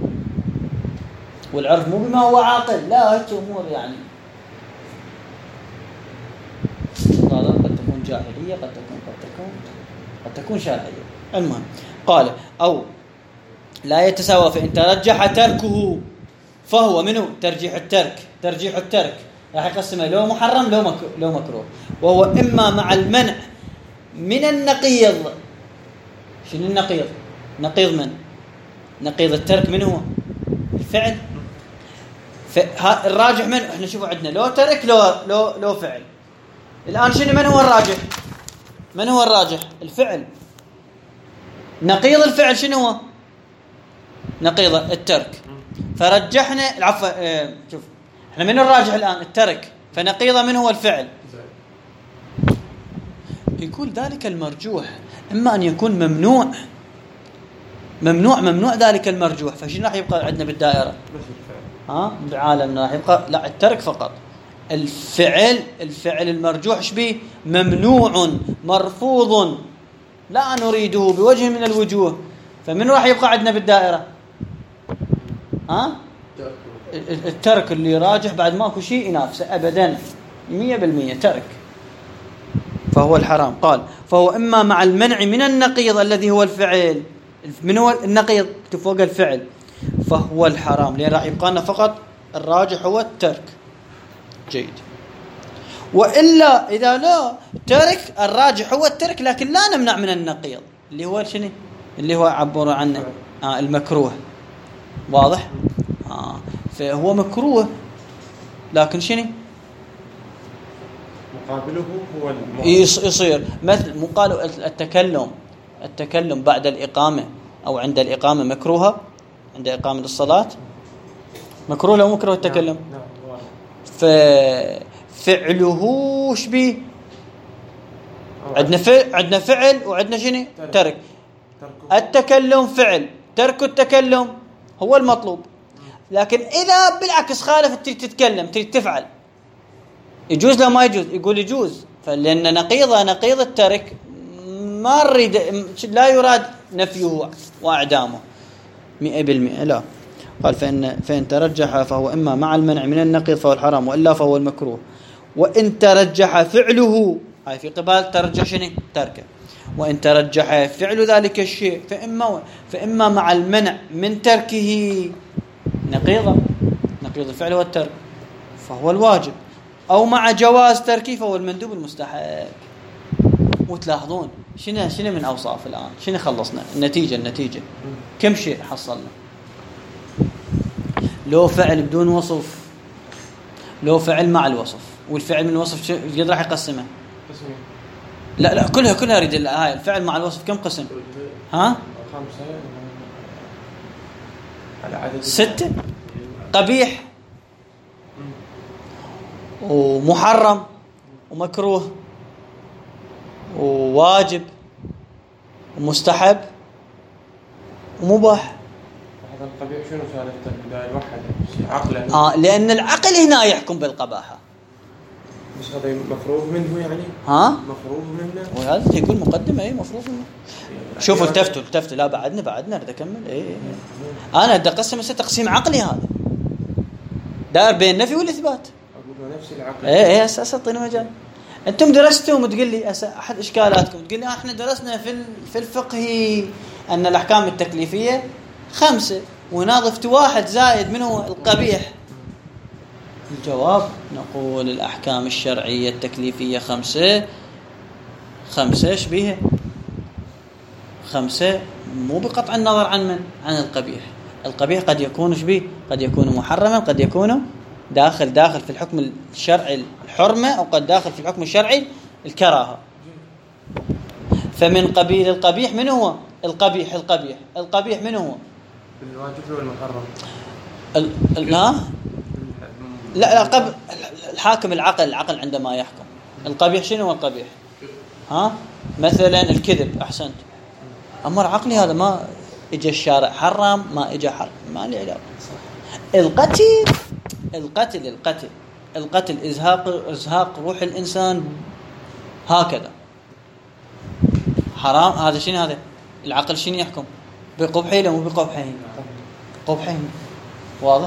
والعرف مو بما هو عاقل، لا هيك امور يعني قد تكون جاهليه، قد تكون قد تكون قد تكون شرعيه. المهم قال او لا يتساوى فإن ترجح تركه فهو منه ترجيح الترك. ترجيح الترك راح يقسمه لو محرم لو مكروه لو مكروه وهو إما مع المنع من النقيض. شنو النقيض؟ نقيض من؟ نقيض الترك من هو؟ الفعل. الراجح من؟ احنا شوفوا عندنا لو ترك لو لو لو فعل. الآن شنو من هو الراجح؟ من هو الراجح؟ الفعل. نقيض الفعل شنو هو؟ نقيض الترك. فرجحنا العفو اه شوف احنا من الراجح الآن؟ الترك. فنقيضه من هو؟ الفعل. يقول ذلك المرجوح إما أن يكون ممنوع ممنوع ممنوع ذلك المرجوح. فشنو راح يبقى عندنا بالدائرة؟ ها بعالمنا راح يبقى لا الترك فقط. الفعل الفعل المرجوح شبيه؟ ممنوع مرفوض لا نريده بوجه من الوجوه. فمن راح يبقى عندنا بالدائرة؟ ها الترك اللي راجح بعد ماكو شيء ينافسه أبدا مية بالمية ترك، فهو الحرام. قال فهو إما مع المنع من النقيض الذي هو الفعل. من هو النقيض؟ فوق الفعل، فهو الحرام، لأن راح يبقى لنا فقط الراجح هو الترك. جيد. وإلا إذا لا ترك الراجح هو الترك لكن لا نمنع من النقيض اللي هو شنو؟ اللي هو عبر عنه آه المكروه. واضح؟ آه فهو مكروه لكن شنو؟ مقابله هو المؤمن. يصير مثل مقال التكلم التكلم بعد الإقامة أو عند الإقامة مكروهة. عند إقامة الصلاة مكروه لو مكروه التكلم. نعم. ففعله شبيه؟ عندنا فعل عندنا فعل وعندنا شنو؟ ترك. التكلم فعل، ترك التكلم هو المطلوب. لكن إذا بالعكس خالف تريد تتكلم تريد تفعل يجوز لا ما يجوز؟ يقول يجوز. فلأن نقيضة نقيض الترك ما نريد لا يراد نفيه وإعدامه مئة بالمئة لا. قال فإن, فإن ترجح فهو إما مع المنع من النقيض فهو الحرام وإلا فهو المكروه. وإن ترجح فعله هاي في قبال ترجح شنو؟ تركه. وإن ترجح فعل ذلك الشيء فإما, فإما مع المنع من تركه نقيضة نقيض الفعل والترك فهو الواجب، أو مع جواز تركه فهو المندوب المستحق. وتلاحظون شنو شنو من أوصاف الآن؟ شنو خلصنا؟ النتيجة النتيجة كم شيء حصلنا؟ لو فعل بدون وصف، لو فعل مع الوصف، والفعل من الوصف قد راح يقسمه؟ قسمين. لا لا كلها كلها أريد هاي الفعل مع الوصف كم قسم؟ ها؟ خمسة على عدد ستة. قبيح ومحرم ومكروه وواجب ومستحب ومباح. هذا القبيح شنو سالفته البداية الواحد عقله؟ آه لأن العقل هنا يحكم بالقباحة. بس هذا مفروض منه يعني؟ ها؟ مفروض منه. وهذا يقول مقدمة إيه مفروض منه. شوفوا التفتوا التفتوا لا بعدنا بعدنا أريد أكمل إيه, إيه. أنا أدي أقسم هسه تقسيم عقلي هذا دار بين النفي والإثبات. أقول نفس العقل. إيه إيه هسه هسه أعطيني مجال. أنتم درستم وتقول لي أحد إشكالاتكم تقول لي إحنا درسنا في في الفقه أن الأحكام التكليفية خمسة وناضفت واحد زائد منه القبيح. الجواب نقول الأحكام الشرعية التكليفية خمسة خمسة إيش بيها؟ خمسة مو بقطع النظر عن من؟ عن القبيح. القبيح قد يكون إيش بيه؟ قد يكون محرما، قد يكون داخل داخل في الحكم الشرعي الحرمة، أو قد داخل في الحكم الشرعي الكراهة. فمن قبيل القبيح من هو؟ القبيح القبيح القبيح من هو؟ الواجب والمحرم. لا لا لا قبل الحاكم العقل العقل عندما يحكم. القبيح شنو هو القبيح؟ ها مثلا الكذب. أحسنت. أمر عقلي هذا ما إجا الشارع حرام ما إجا حرام ما لي علاقة. القتل القتل القتل القتل إزهاق إزهاق روح الإنسان هكذا حرام. هذا شنو هذا؟ العقل شنو يحكم؟ بقبحه ولا مو بقبحه؟ قبحين. واضح؟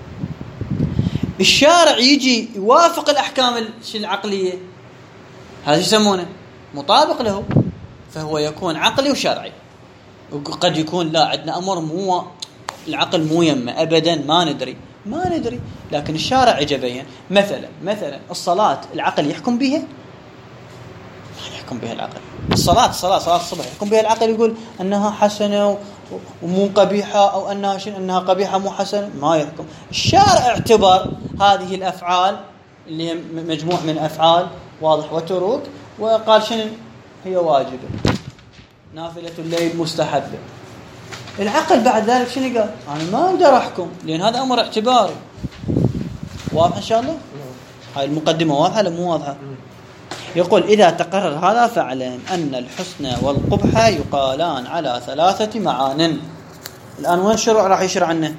الشارع يجي يوافق الأحكام العقلية هذا يسمونه مطابق له، فهو يكون عقلي وشرعي. وقد يكون لا عندنا أمر مو العقل مو يمه أبدا ما ندري ما ندري لكن الشارع اجى بين. مثلا مثلا الصلاة العقل يحكم بها؟ ما يحكم بها العقل. الصلاة الصلاة صلاة الصبح يحكم بها العقل يقول أنها حسنة ومو قبيحة، أو أنها شن أنها قبيحة مو حسنة؟ ما يحكم. الشارع اعتبر هذه الأفعال اللي مجموع من أفعال واضح وتروك وقال شنو هي واجبة، نافلة الليل مستحبة. العقل بعد ذلك شنو قال؟ أنا ما أقدر أحكم لأن هذا أمر اعتباري. واضح إن شاء الله؟ هاي المقدمة واضحة ولا مو واضحة؟ يقول إذا تقرر هذا فاعلم أن الحسن والقبح يقالان على ثلاثة معان. الآن وين شرع راح يشرع عنه؟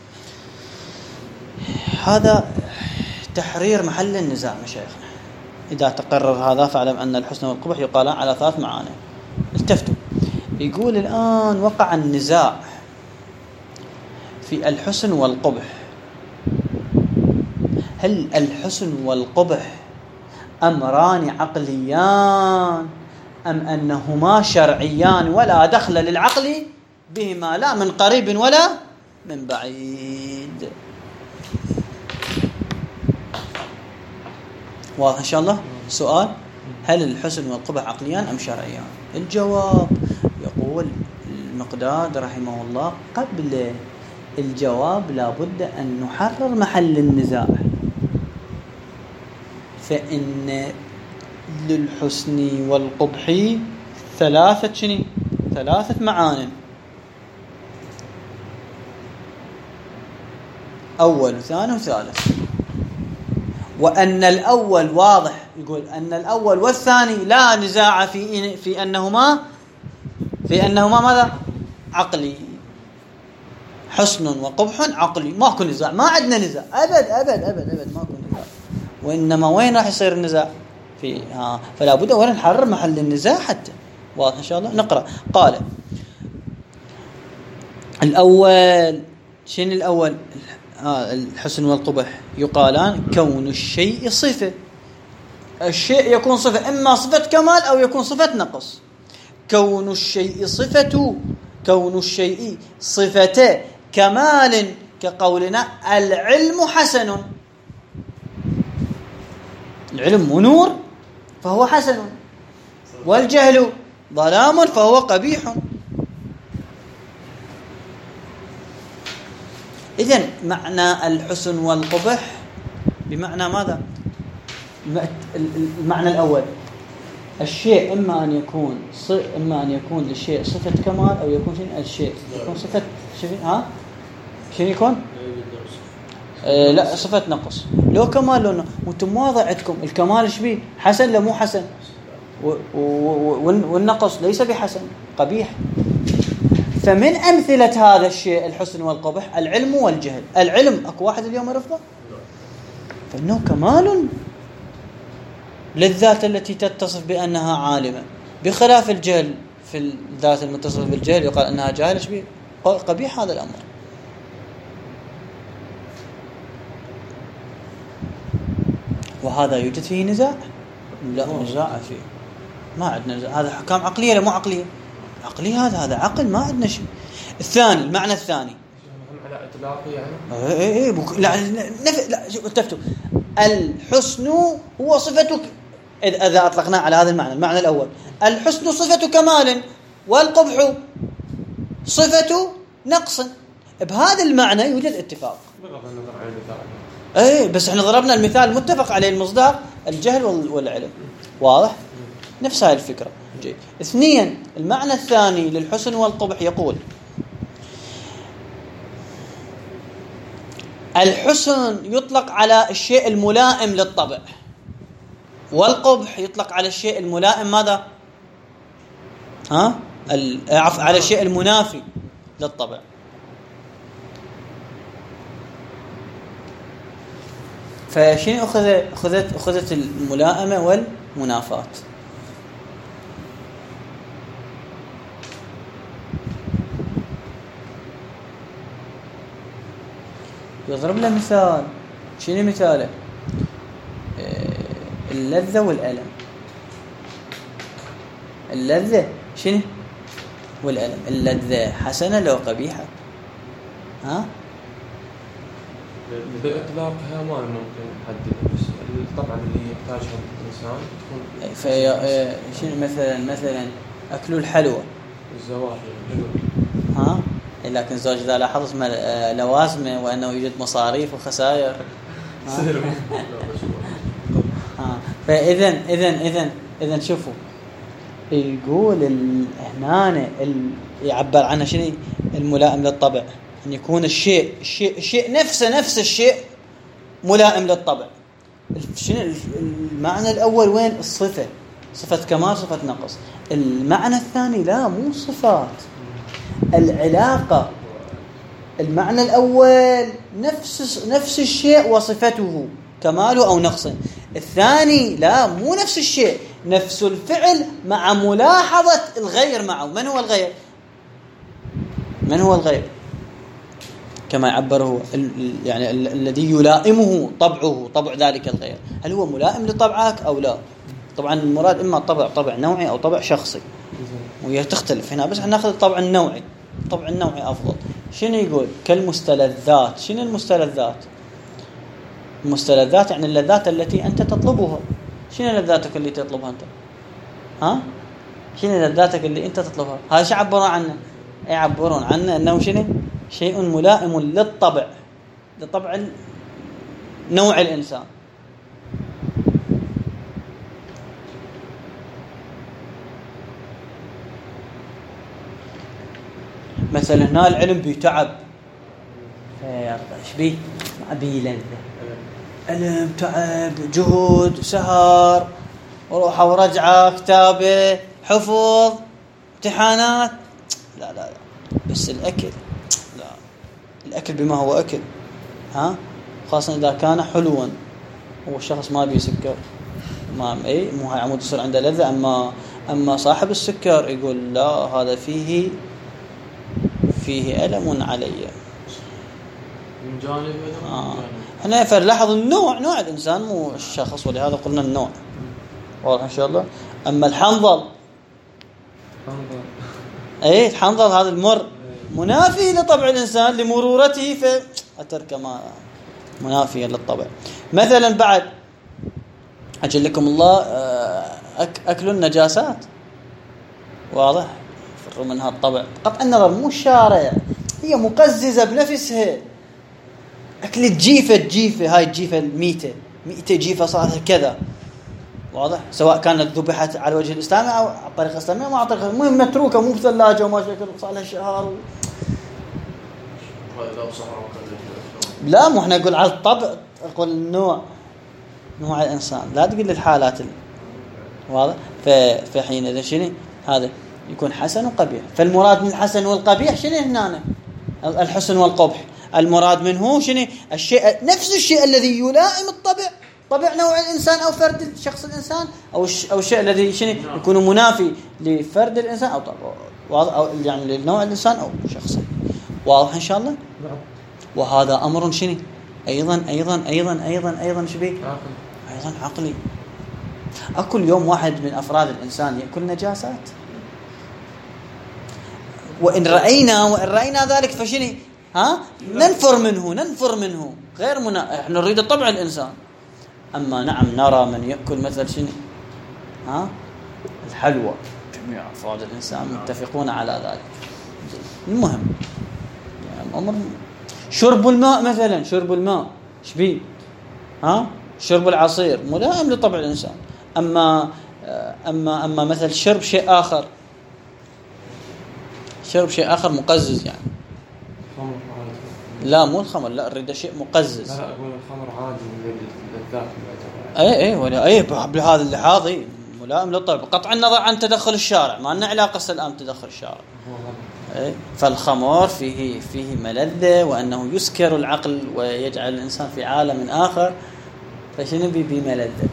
هذا تحرير محل النزاع مشايخنا. إذا تقرر هذا فاعلم أن الحسن والقبح يقالان على ثلاث معاني. التفتوا. يقول الآن وقع النزاع في الحسن والقبح. هل الحسن والقبح أمران عقليان أم أنهما شرعيان ولا دخل للعقل بهما لا من قريب ولا من بعيد؟ واضح إن شاء الله؟ سؤال: هل الحسن والقبح عقليان أم شرعيان؟ الجواب يقول المقداد رحمه الله قبل الجواب لابد أن نحرر محل النزاع. فإن للحسن والقبح ثلاثة شنو؟ ثلاثة معان. أول وثاني وثالث. وأن الأول واضح، يقول أن الأول والثاني لا نزاع في في أنهما في أنهما ماذا؟ عقلي. حسن وقبح عقلي، ما كن نزاع، ما عندنا نزاع أبد أبد أبد أبد ما كن نزاع. وإنما وين راح يصير النزاع؟ في ها فلا بد أولا نحرر محل النزاع حتى واضح إن شاء الله. نقرأ. قال الأول شنو الأول؟ آه الحسن والقبح يقالان كون الشيء صفة. الشيء يكون صفة، إما صفة كمال أو يكون صفة نقص. كون الشيء صفة كون الشيء صفة كمال كقولنا العلم حسن. العلم نور فهو حسن، والجهل ظلام فهو قبيح. إذن معنى الحسن والقبح بمعنى ماذا؟ المعنى الأول الشيء إما أن يكون إما أن يكون للشيء صفة كمال أو يكون شيء الشيء يكون صفة شيء ها شنو يكون؟ آه لا صفة نقص. لو كمال لو وانتم واضح عندكم الكمال ايش بيه؟ حسن لا مو حسن، والنقص ليس بحسن قبيح. فمن أمثلة هذا الشيء الحسن والقبح العلم والجهل. العلم أكو واحد اليوم يرفضه، فإنه كمال للذات التي تتصف بأنها عالمة، بخلاف الجهل في الذات المتصفة بالجهل يقال أنها جاهلة. شبيه قبيح هذا الأمر. وهذا يوجد فيه نزاع؟ لا نزاع فيه، ما عندنا نزاع. هذا حكام عقلية لا مو عقلية؟ عقلية. هذا هذا عقل، ما عندنا شيء. الثاني المعنى الثاني على إطلاقه يعني ايه ايه بك... لا نف... لا شوف التفتوا. الحسن هو صفتك إذا أطلقنا على هذا المعنى. المعنى الأول الحسن صفة كمال والقبح صفة نقص. بهذا المعنى يوجد اتفاق. بغض النظر عن المثال. ايه بس احنا ضربنا المثال متفق عليه المصداق الجهل والعلم. واضح؟ نفس هاي الفكرة. جيد. اثنيا المعنى الثاني للحسن والقبح يقول الحسن يطلق على الشيء الملائم للطبع، والقبح يطلق على الشيء الملائم ماذا؟ ها؟ عفوا على الشيء المنافي للطبع. فشين أخذ أخذت أخذت الملائمة والمنافاة. يضرب له مثال. شنو مثاله؟ اللذة والألم. اللذة شنو؟ والألم. اللذة حسنة لو قبيحة؟ ها؟ بإطلاقها ما ممكن نحدد، بس طبعا اللي يحتاجها الإنسان تكون. في شنو مثلا مثلا أكل الحلوى. الزواج ها؟ لكن الزواج إذا لاحظت لوازمه وأنه يوجد مصاريف وخسائر. ها فإذا إذا إذا إذا شوفوا يقول هنا يعبر عنه شنو الملائم للطبع، أن يكون الشيء الشيء الشيء نفسه نفس الشيء ملائم للطبع. شنو المعنى الأول؟ وين الصفة؟ صفة كمال صفة نقص. المعنى الثاني لا مو صفات، العلاقة. المعنى الأول نفس نفس الشيء وصفته كماله أو نقصه. الثاني لا مو نفس الشيء، نفس الفعل مع ملاحظة الغير معه. من هو الغير؟ من هو الغير؟ كما يعبره يعني الذي يلائمه طبعه، طبع ذلك الغير. هل هو ملائم لطبعك أو لا؟ طبعا المراد إما طبع طبع نوعي أو طبع شخصي، وهي تختلف هنا، بس ناخذ الطبع النوعي. الطبع النوعي أفضل. شنو يقول؟ كالمستلذات. شنو المستلذات؟ المستلذات يعني اللذات التي أنت تطلبها. شنو لذاتك اللي تطلبها أنت؟ ها؟ شنو لذاتك اللي أنت تطلبها؟ هذا شو يعبرون عنه؟ يعبرون عنه أنه شنو؟ شيء ملائم للطبع، لطبع نوع الإنسان. مثلا هنا العلم بيتعب، ايش بيه؟ ما بيه لذة. علم تعب، جهد، سهر، وروحه ورجعه، كتابه، حفظ، امتحانات. لا لا لا بس الأكل لا، الأكل بما هو أكل. ها خاصة إذا كان حلوا والشخص ما بيسكر، ما أي مو هاي عمود يصير عنده لذة. أما أما صاحب السكر يقول لا هذا فيه فيه ألم علي من جانب. آه. احنا فنلاحظ النوع، نوع الإنسان مو الشخص، ولهذا قلنا النوع. واضح إن شاء الله. أما الحنظل ايه الحنظل هذا المر منافي لطبع الإنسان لمرورته، فأترك ما منافيا للطبع. مثلا بعد أجل لكم الله أكل النجاسات. واضح؟ يفر منها الطبع. قطع النظر مو الشارع، هي مقززة بنفسها. أكلت جيفة جيفة، هاي الجيفة الميتة مئة جيفة صارت كذا، واضح؟ سواء كانت ذبحت على وجه الإسلامي أو على طريقة إسلامية أو على طريقة، المهم متروكة مو بثلاجة وما شكل صار لها شهر و... لا مو احنا نقول على الطبع، أقول النوع نوع الإنسان، لا تقول للحالات ال... واضح؟ فحين إذا شنو هذا يكون حسن وقبيح. فالمراد من الحسن والقبيح شنو هنا؟ الحسن والقبح. المراد منه شنو؟ الشيء نفس الشيء الذي يلائم الطبع، طبع نوع الإنسان أو فرد شخص الإنسان، أو أو الشيء الذي شنو يكون منافي لفرد الإنسان أو طبع، واضح؟ أو يعني لنوع الإنسان أو شخصه. واضح إن شاء الله؟ وهذا أمر شنو؟ أيضا أيضا أيضا أيضا أيضا شبيه أيضا عقلي. أكل يوم واحد من أفراد الإنسان يأكل نجاسات، وإن رأينا وإن رأينا ذلك فشنو؟ ها ننفر منه ننفر منه غير منا، احنا نريد طبع الإنسان. أما نعم نرى من يأكل مثل شنو ها الحلوى، جميع أفراد الإنسان متفقون على ذلك. المهم يعني أمر شرب الماء مثلا، شرب الماء شبيه ها شرب العصير ملائم لطبع الإنسان. أما أما أما مثل شرب شيء آخر، شرب شيء آخر مقزز يعني. لا مو الخمر، لا نريد شيء مقزز. لا أقول الخمر عادي من اللذات. اي اي ولا اي بهذا اللحاظ اي ملائم للطبع، قطع النظر عن تدخل الشارع، ما لنا علاقه الان تدخل الشارع. اي فالخمر فيه فيه ملذه، وانه يسكر العقل ويجعل الانسان في عالم اخر، فشنو بي بملذه.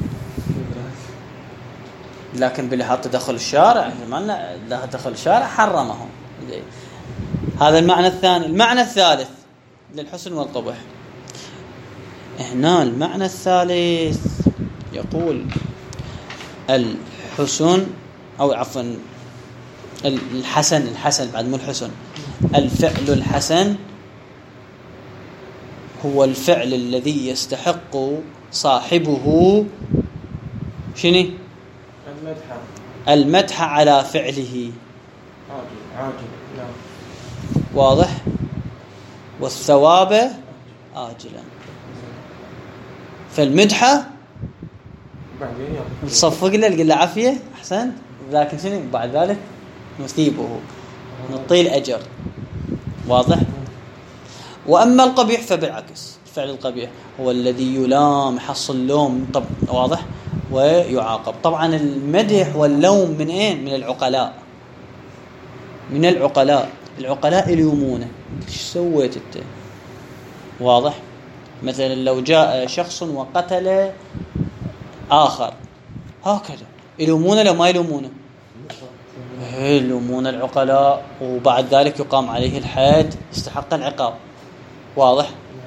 لكن بلحاظ تدخل الشارع ما لنا لا تدخل الشارع حرمه. هذا المعنى الثاني. المعنى الثالث للحسن والقبح، هنا المعنى الثالث يقول الحسن أو عفوا الحسن الحسن بعد مو الحسن الفعل الحسن هو الفعل الذي يستحق صاحبه شنو المدح المدح على فعله. عاجل عاجل لا واضح؟ والثواب آجلا. فالمدحة نصفق له نقول له عافية أحسن، لكن شنو بعد ذلك نثيبه نعطيه الأجر. واضح؟ وأما القبيح فبالعكس، الفعل القبيح هو الذي يلام حصل اللوم. طب واضح؟ ويعاقب. طبعا المدح واللوم من أين؟ من العقلاء، من العقلاء. العقلاء يلومونه ايش سويت انت؟ واضح؟ مثلا لو جاء شخص وقتل آخر هكذا يلومونه لو ما يلومونه؟ يلومون العقلاء، وبعد ذلك يقام عليه الحد يستحق العقاب. واضح؟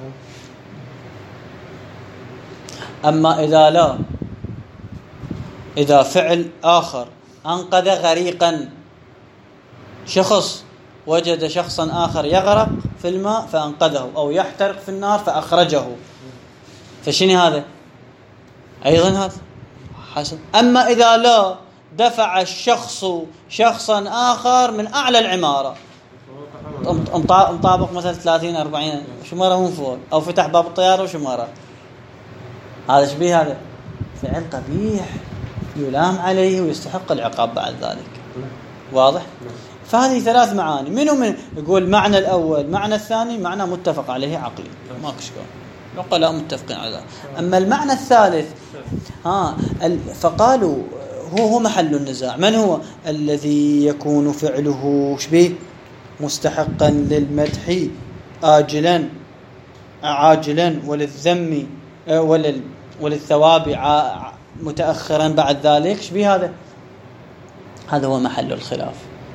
أما إذا لا، إذا فعل آخر أنقذ غريقا، شخص وجد شخصا آخر يغرق في الماء فأنقذه، أو يحترق في النار فأخرجه، فشنو هذا؟ أيضا هذا حسن. أما إذا لا، دفع الشخص شخصا آخر من أعلى العمارة، مطابق مثلا ثلاثين أربعين شمارة من فوق، أو فتح باب الطيارة وشمارة، هذا شبيه؟ هذا فعل قبيح يلام عليه ويستحق العقاب بعد ذلك. واضح؟ فهذه ثلاث معاني. منه من يقول المعنى الأول معنى الثاني معنى متفق عليه عقلي، ما كشكو العقلاء متفقين على ذلك. أما المعنى الثالث ها فقالوا هو هو محل النزاع. من هو الذي يكون فعله شبيه مستحقا للمدح آجلا عاجلا، وللذم ولل وللثواب متأخرا بعد ذلك؟ شبيه هذا؟ هذا هو محل الخلاف،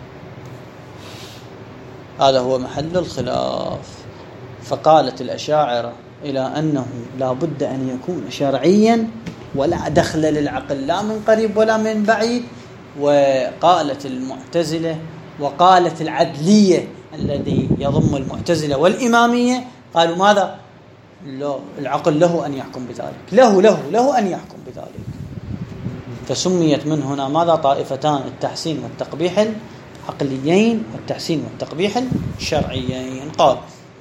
هذا هو محل الخلاف. فقالت الأشاعرة إلى أنه لا بد أن يكون شرعيا ولا دخل للعقل لا من قريب ولا من بعيد. وقالت المعتزلة وقالت العدلية الذي يضم المعتزلة والإمامية قالوا ماذا؟ لا، العقل له أن يحكم بذلك، له له له أن يحكم بذلك. فسميت من هنا ماذا؟ طائفتان، التحسين والتقبيح العقليين والتحسين والتقبيح الشرعيين. قال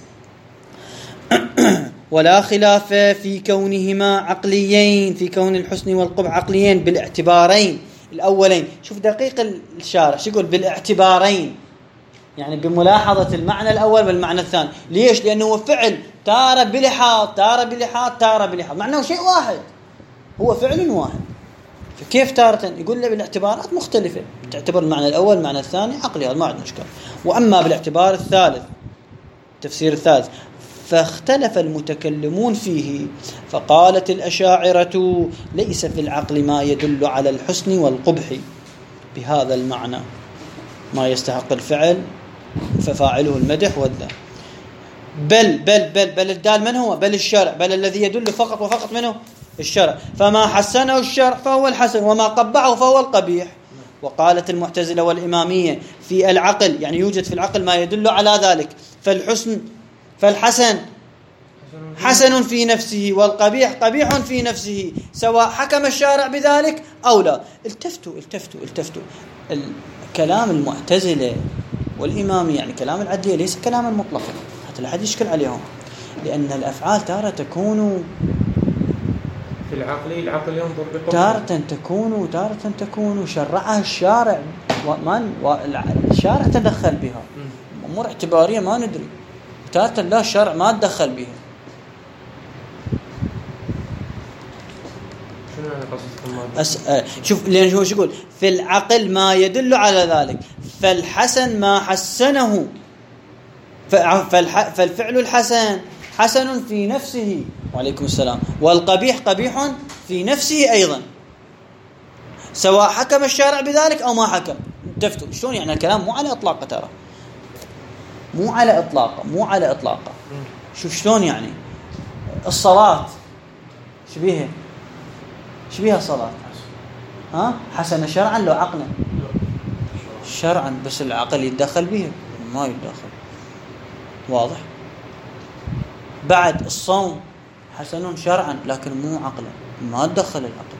ولا خلاف في كونهما عقليين، في كون الحسن والقبح عقليين بالاعتبارين الأولين. شوف دقيق الشارع شو يقول؟ بالاعتبارين، يعني بملاحظة المعنى الأول والمعنى الثاني. ليش؟ لأنه هو فعل تارة بلحاظ تارة بلحاظ تارة بلحاظ، معناه شيء واحد، هو فعل واحد. فكيف تارة يقول له بالاعتبارات مختلفة، تعتبر المعنى الأول المعنى الثاني عقلي، هذا ما عندنا مشكلة. وأما بالاعتبار الثالث، التفسير الثالث، فاختلف المتكلمون فيه، فقالت الأشاعرة ليس في العقل ما يدل على الحسن والقبح بهذا المعنى، ما يستحق الفعل ففاعله المدح والذم، بل بل بل بل الدال من هو؟ بل الشرع، بل الذي يدل فقط وفقط منه الشرع، فما حسنه الشرع فهو الحسن وما قبحه فهو القبيح. وقالت المعتزلة والإمامية في العقل، يعني يوجد في العقل ما يدل على ذلك، فالحسن فالحسن حسن في نفسه والقبيح قبيح في نفسه، سواء حكم الشارع بذلك أو لا. التفتوا التفتوا التفتوا كلام المعتزلة والإمامية، يعني كلام العدلية ليس كلاما مطلقا حتى لا أحد يشكل عليهم، لأن الأفعال تارة تكون في العقل، العقل ينظر بقبح، تارة تكون تارة تكون شرعها الشارع وما الشارع تدخل بها، أمور اعتبارية ما ندري، تارة لا الشارع ما تدخل بها. أس... شوف لأن هو شو يقول؟ في العقل ما يدل على ذلك، فالحسن ما حسنه، فالح... فالفعل الحسن حسن في نفسه، وعليكم السلام، والقبيح قبيح في نفسه أيضا، سواء حكم الشارع بذلك أو ما حكم. تفتوا شلون؟ يعني الكلام مو على إطلاقه، ترى مو على إطلاقه مو على إطلاقه شوف شلون يعني الصلاة شبيهة شبيهة الصلاة، ها حسن شرعا لو عقلا؟ شرعا، بس العقل يتدخل به ما يتدخل، واضح؟ بعد الصوم حسن شرعا لكن مو عقلا، ما تدخل العقل،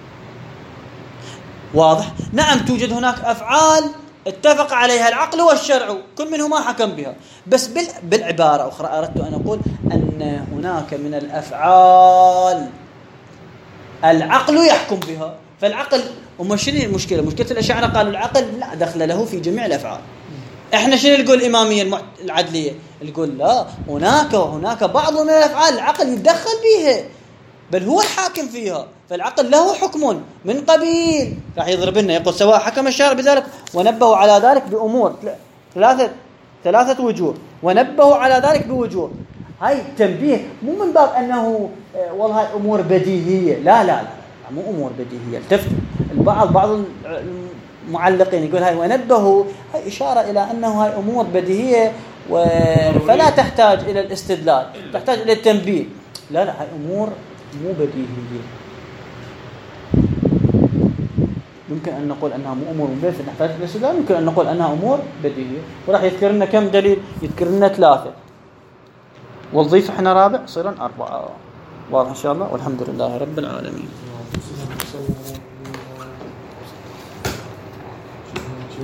واضح؟ نعم توجد هناك أفعال اتفق عليها العقل والشرع كل منهما حكم بها، بس بالعبارة أخرى أردت أن أقول أن هناك من الأفعال العقل يحكم بها، فالعقل وما شنو المشكلة؟ مشكلة الأشاعرة قالوا العقل لا دخل له في جميع الأفعال. احنا شنو نقول؟ الإمامية العدلية نقول لا، هناك وهناك بعض من الأفعال العقل يتدخل بها بل هو الحاكم فيها، فالعقل له حكم من قبيل راح يضرب لنا، يقول سواء حكم الشارع بذلك، ونبهوا على ذلك بأمور ثلاثة ثلاثة وجوه، ونبهوا على ذلك بوجوه. هاي تنبيه مو من باب أنه والله هاي أمور بديهية، لا لا لا مو أمور بديهية. التفت البعض بعض المعلقين يقول هاي ونبهوا، هاي إشارة إلى أنه هاي أمور بديهية فلا تحتاج إلى الاستدلال، تحتاج إلى التنبيه. لا لا هاي أمور مو بديهية، يمكن أن نقول أنها مو أمور بديهية تحتاج إلى الاستدلال، يمكن أن نقول أنها أمور بديهية. وراح يذكر لنا كم دليل؟ يذكر لنا ثلاثة، والضيف احنا رابع صيرا أربعة. واضح إن شاء الله، والحمد لله رب العالمين.